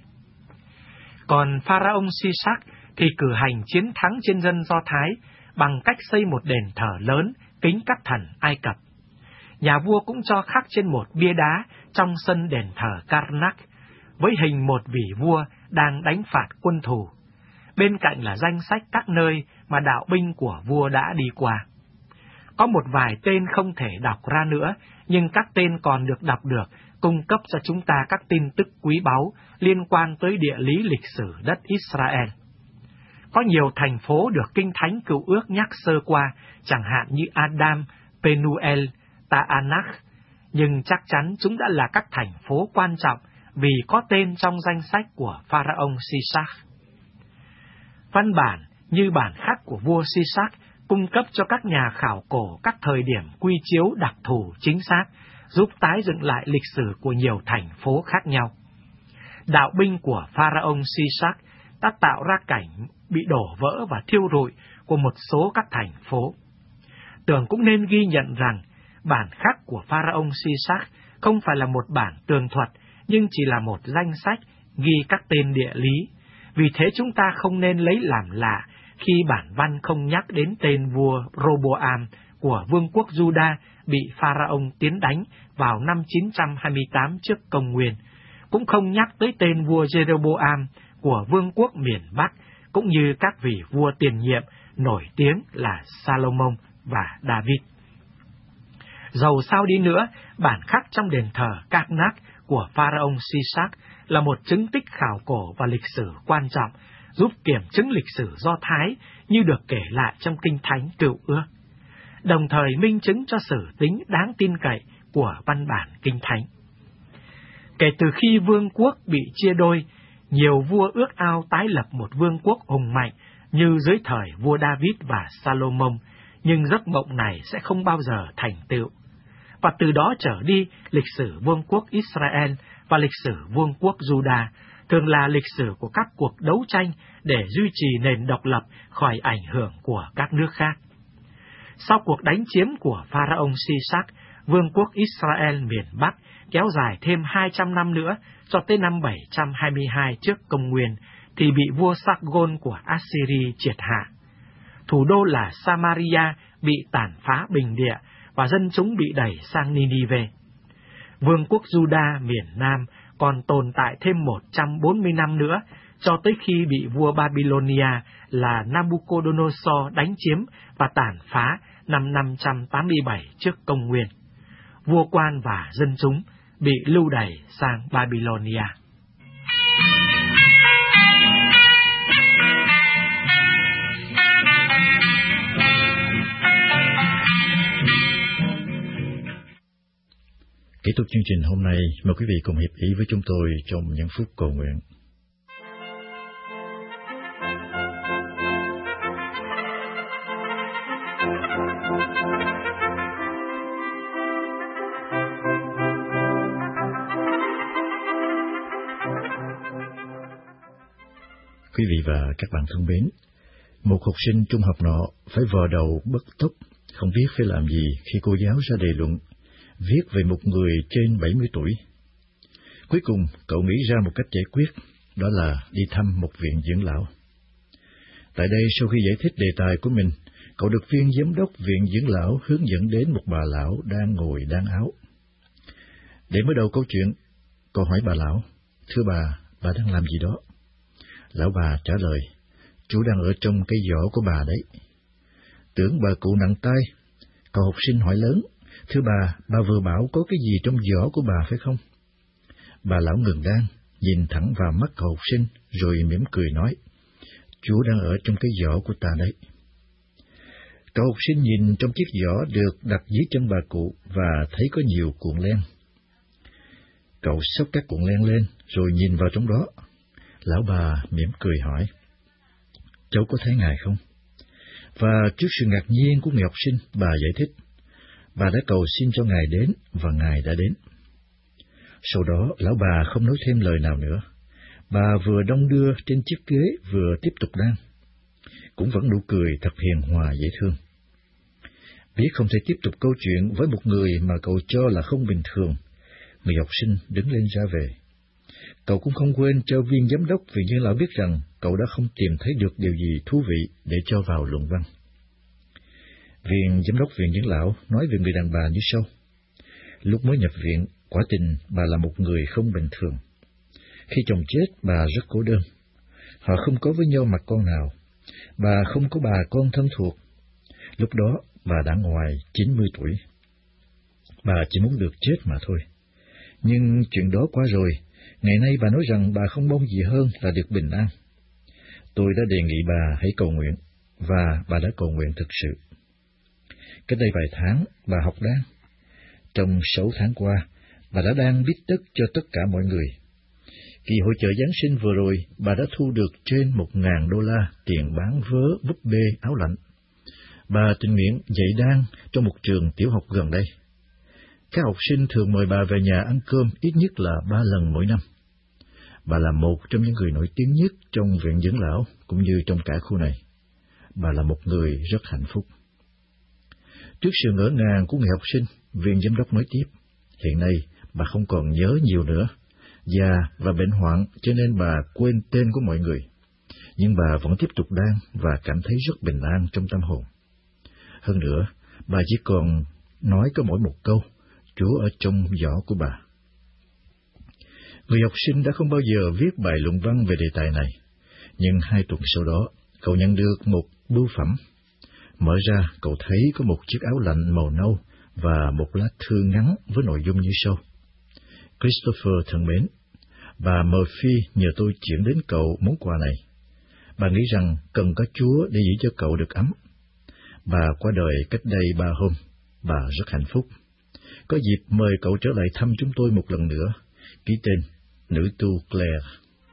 Còn Pharaoh Sisak thì cử hành chiến thắng trên dân Do Thái bằng cách xây một đền thờ lớn kính các thần Ai Cập. Nhà vua cũng cho khắc trên một bia đá trong sân đền thờ Karnak với hình một vị vua đang đánh phạt quân thù. Bên cạnh là danh sách các nơi mà đạo binh của vua đã đi qua. Có một vài tên không thể đọc ra nữa, nhưng các tên còn được đọc được, cung cấp cho chúng ta các tin tức quý báu liên quan tới địa lý lịch sử đất Israel. Có nhiều thành phố được Kinh Thánh Cựu Ước nhắc sơ qua, chẳng hạn như Adam, Penuel, Taanach, nhưng chắc chắn chúng đã là các thành phố quan trọng vì có tên trong danh sách của Pharaoh Sisak. Văn bản như bản khắc của vua Sisak cung cấp cho các nhà khảo cổ các thời điểm quy chiếu đặc thù chính xác, giúp tái dựng lại lịch sử của nhiều thành phố khác nhau. Đạo binh của Pharaoh Sisak đã tạo ra cảnh bị đổ vỡ và thiêu rụi của một số các thành phố. Tưởng cũng nên ghi nhận rằng bản khắc của Pharaoh Sisak không phải là một bản tường thuật, nhưng chỉ là một danh sách ghi các tên địa lý. Vì thế chúng ta không nên lấy làm lạ khi bản văn không nhắc đến tên vua Roboam của vương quốc Juda bị Pharaoh tiến đánh vào năm 928 trước công nguyên, cũng không nhắc tới tên vua Jeroboam của vương quốc miền Bắc, cũng như các vị vua tiền nhiệm nổi tiếng là Salomon và David. Dầu sao đi nữa, bản khắc trong đền thờ Karnak của Pharaoh Sisak là một chứng tích khảo cổ và lịch sử quan trọng, giúp kiểm chứng lịch sử Do Thái như được kể lại trong Kinh Thánh Cựu Ước, đồng thời minh chứng cho sử tính đáng tin cậy của văn bản Kinh Thánh. Kể từ khi vương quốc bị chia đôi, nhiều vua ước ao tái lập một vương quốc hùng mạnh như dưới thời vua David và Salomon, nhưng giấc mộng này sẽ không bao giờ thành tựu. Và từ đó trở đi, lịch sử vương quốc Israel và lịch sử vương quốc Juda thường là lịch sử của các cuộc đấu tranh để duy trì nền độc lập khỏi ảnh hưởng của các nước khác. Sau cuộc đánh chiếm của Pharaoh Sisak, vương quốc Israel miền Bắc kéo dài thêm 200 năm nữa cho tới năm 722 trước công nguyên thì bị vua Sargon của Assyri triệt hạ. Thủ đô là Samaria bị tàn phá bình địa và dân chúng bị đẩy sang Ninive. Vương quốc Juda miền Nam còn tồn tại thêm 140 năm nữa cho tới khi bị vua Babylonia là Nabucodonosor đánh chiếm và tàn phá năm 587 trước công nguyên. Vua quan và dân chúng bị lưu đày sang Babylonia. Kết thúc chương trình hôm nay, mời quý vị cùng hiệp ý với chúng tôi trong những phút cầu nguyện. Quý vị và các bạn thân mến, một học sinh trung học nọ phải vò đầu bứt tóc, không biết phải làm gì khi cô giáo ra đề luận viết về một người trên 70 tuổi. Cuối cùng, cậu nghĩ ra một cách giải quyết, đó là đi thăm một viện dưỡng lão. Tại đây, sau khi giải thích đề tài của mình, cậu được viên giám đốc viện dưỡng lão hướng dẫn đến một bà lão đang ngồi đan áo. Để mở đầu câu chuyện, cậu hỏi bà lão, thưa bà đang làm gì đó? Lão bà trả lời, chú đang ở trong cái giỏ của bà đấy. Tưởng bà cụ nặng tay, cậu học sinh hỏi lớn, thưa bà vừa bảo có cái gì trong giỏ của bà phải không? Bà lão ngừng đan, nhìn thẳng vào mắt cậu học sinh, rồi mỉm cười nói, Chúa đang ở trong cái giỏ của ta đấy. Cậu học sinh nhìn trong chiếc giỏ được đặt dưới chân bà cụ và thấy có nhiều cuộn len. Cậu xốc các cuộn len lên, rồi nhìn vào trong đó. Lão bà mỉm cười hỏi, cháu có thấy Ngài không? Và trước sự ngạc nhiên của người học sinh, bà giải thích, bà đã cầu xin cho Ngài đến, và Ngài đã đến. Sau đó, lão bà không nói thêm lời nào nữa. Bà vừa đong đưa trên chiếc ghế, vừa tiếp tục đan. Cũng vẫn nụ cười thật hiền hòa dễ thương. Biết không thể tiếp tục câu chuyện với một người mà cậu cho là không bình thường, người học sinh đứng lên ra về. Cậu cũng không quên cho viên giám đốc vì như lão biết rằng cậu đã không tìm thấy được điều gì thú vị để cho vào luận văn. Viên giám đốc viện dưỡng lão nói về người đàn bà như sau. Lúc mới nhập viện, quả tình bà là một người không bình thường. Khi chồng chết, bà rất cô đơn. Họ không có với nhau mặt con nào. Bà không có bà con thân thuộc. Lúc đó, bà đã ngoài 90 tuổi. Bà chỉ muốn được chết mà thôi. Nhưng chuyện đó qua rồi, ngày nay bà nói rằng bà không mong gì hơn là được bình an. Tôi đã đề nghị bà hãy cầu nguyện, và bà đã cầu nguyện thực sự. Cách đây vài tháng, bà học đan. Trong 6 tháng qua, bà đã đan bít tất cho tất cả mọi người. Kỳ hội chợ Giáng sinh vừa rồi, bà đã thu được trên $1,000 tiền bán vớ, búp bê, áo lạnh. Bà tình nguyện dạy đan trong một trường tiểu học gần đây. Các học sinh thường mời bà về nhà ăn cơm ít nhất là 3 lần mỗi năm. Bà là một trong những người nổi tiếng nhất trong viện dưỡng lão, cũng như trong cả khu này. Bà là một người rất hạnh phúc. Trước sự ngỡ ngàng của người học sinh, viên giám đốc nói tiếp, hiện nay bà không còn nhớ nhiều nữa, già và bệnh hoạn cho nên bà quên tên của mọi người. Nhưng bà vẫn tiếp tục đan và cảm thấy rất bình an trong tâm hồn. Hơn nữa, bà chỉ còn nói có mỗi một câu, Chúa ở trong giỏ của bà. Người học sinh đã không bao giờ viết bài luận văn về đề tài này, nhưng 2 tuần sau đó, cậu nhận được một bưu phẩm. Mở ra, cậu thấy có một chiếc áo lạnh màu nâu và một lá thư ngắn với nội dung như sau. Christopher thân mến, bà Murphy nhờ tôi chuyển đến cậu món quà này. Bà nghĩ rằng cần có Chúa để giữ cho cậu được ấm. Bà qua đời cách đây 3 hôm. Bà rất hạnh phúc. Có dịp mời cậu trở lại thăm chúng tôi một lần nữa. Ký tên, nữ tu Claire.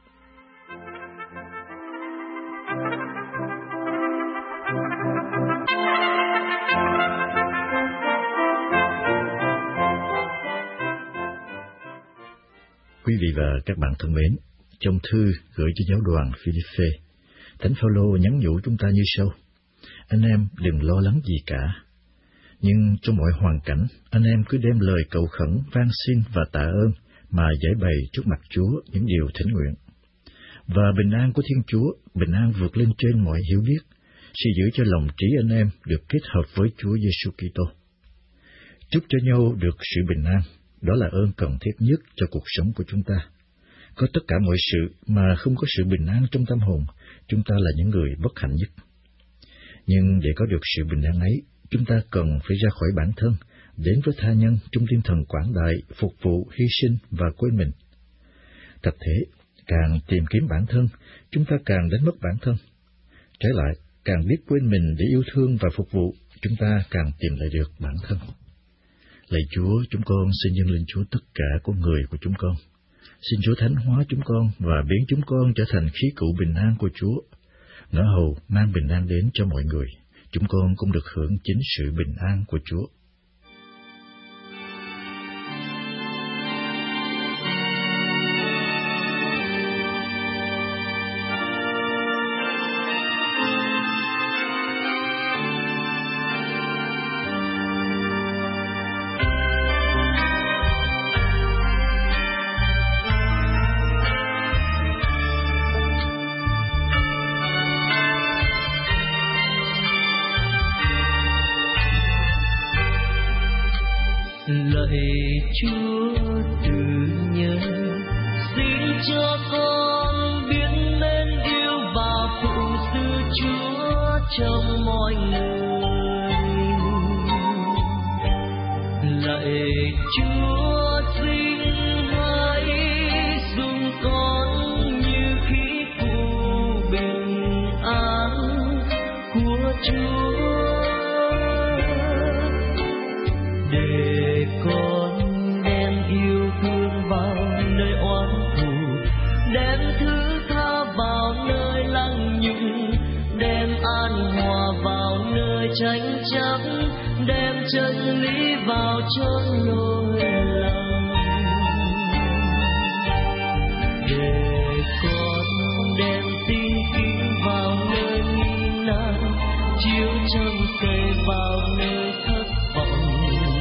Quý vị và các bạn thân mến, trong thư gửi cho giáo đoàn Philippe, Thánh Phaolô nhắn nhủ chúng ta như sau: anh em đừng lo lắng gì cả, nhưng trong mọi hoàn cảnh, anh em cứ đem lời cầu khẩn, van xin và tạ ơn mà giải bày trước mặt Chúa những điều thỉnh nguyện. Và bình an của Thiên Chúa, bình an vượt lên trên mọi hiểu biết, sẽ giữ cho lòng trí anh em được kết hợp với Chúa Giêsu Kitô. Chúc cho nhau được sự bình an. Đó là ơn cần thiết nhất cho cuộc sống của chúng ta. Có tất cả mọi sự mà không có sự bình an trong tâm hồn, chúng ta là những người bất hạnh nhất. Nhưng để có được sự bình an ấy, chúng ta cần phải ra khỏi bản thân, đến với tha nhân trong tinh thần quảng đại, phục vụ, hy sinh và quên mình. Thật thế, càng tìm kiếm bản thân, chúng ta càng đánh mất bản thân. Trái lại, càng biết quên mình để yêu thương và phục vụ, chúng ta càng tìm lại được bản thân. Lạy Chúa, chúng con xin dâng lên Chúa tất cả con người của chúng con. Xin Chúa thánh hóa chúng con và biến chúng con trở thành khí cụ bình an của Chúa. Ngỡ hầu mang bình an đến cho mọi người, chúng con cũng được hưởng chính sự bình an của Chúa. Lạy Chúa từ nhớ, xin cho con biết mến yêu và phụng sự Chúa trong mọi người. Lạy Chúa xin hãy tranh chấp, đem chân lý vào chốn lối lòng. Để con đem tin kính vào nơi nghi nan, chiếu trong cây vào nơi thất vọng.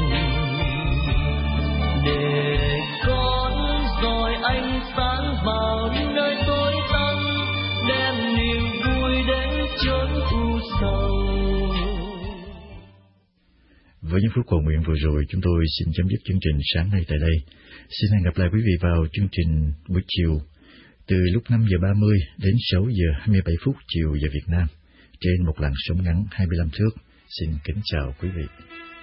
Để con dọi ánh sáng vào nơi tối tăm, đem niềm vui đến chốn u sầu. Với những phút cầu nguyện vừa rồi, chúng tôi xin chấm dứt chương trình sáng nay tại đây. Xin hẹn gặp lại quý vị vào chương trình buổi chiều từ lúc 5 giờ 30 đến 6 giờ 27 phút chiều giờ Việt Nam trên một làn sóng ngắn 25 thước. Xin kính chào quý vị.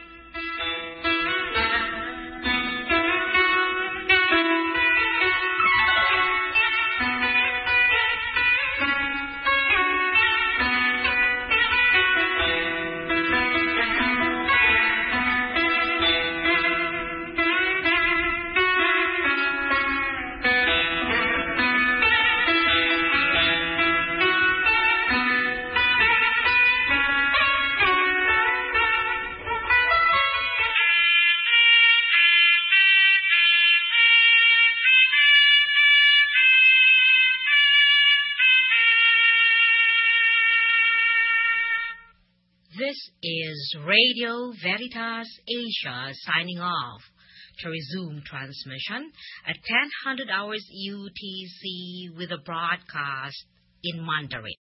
This is Radio Veritas Asia signing off. To resume transmission at 10:00 hours UTC with a broadcast in Mandarin.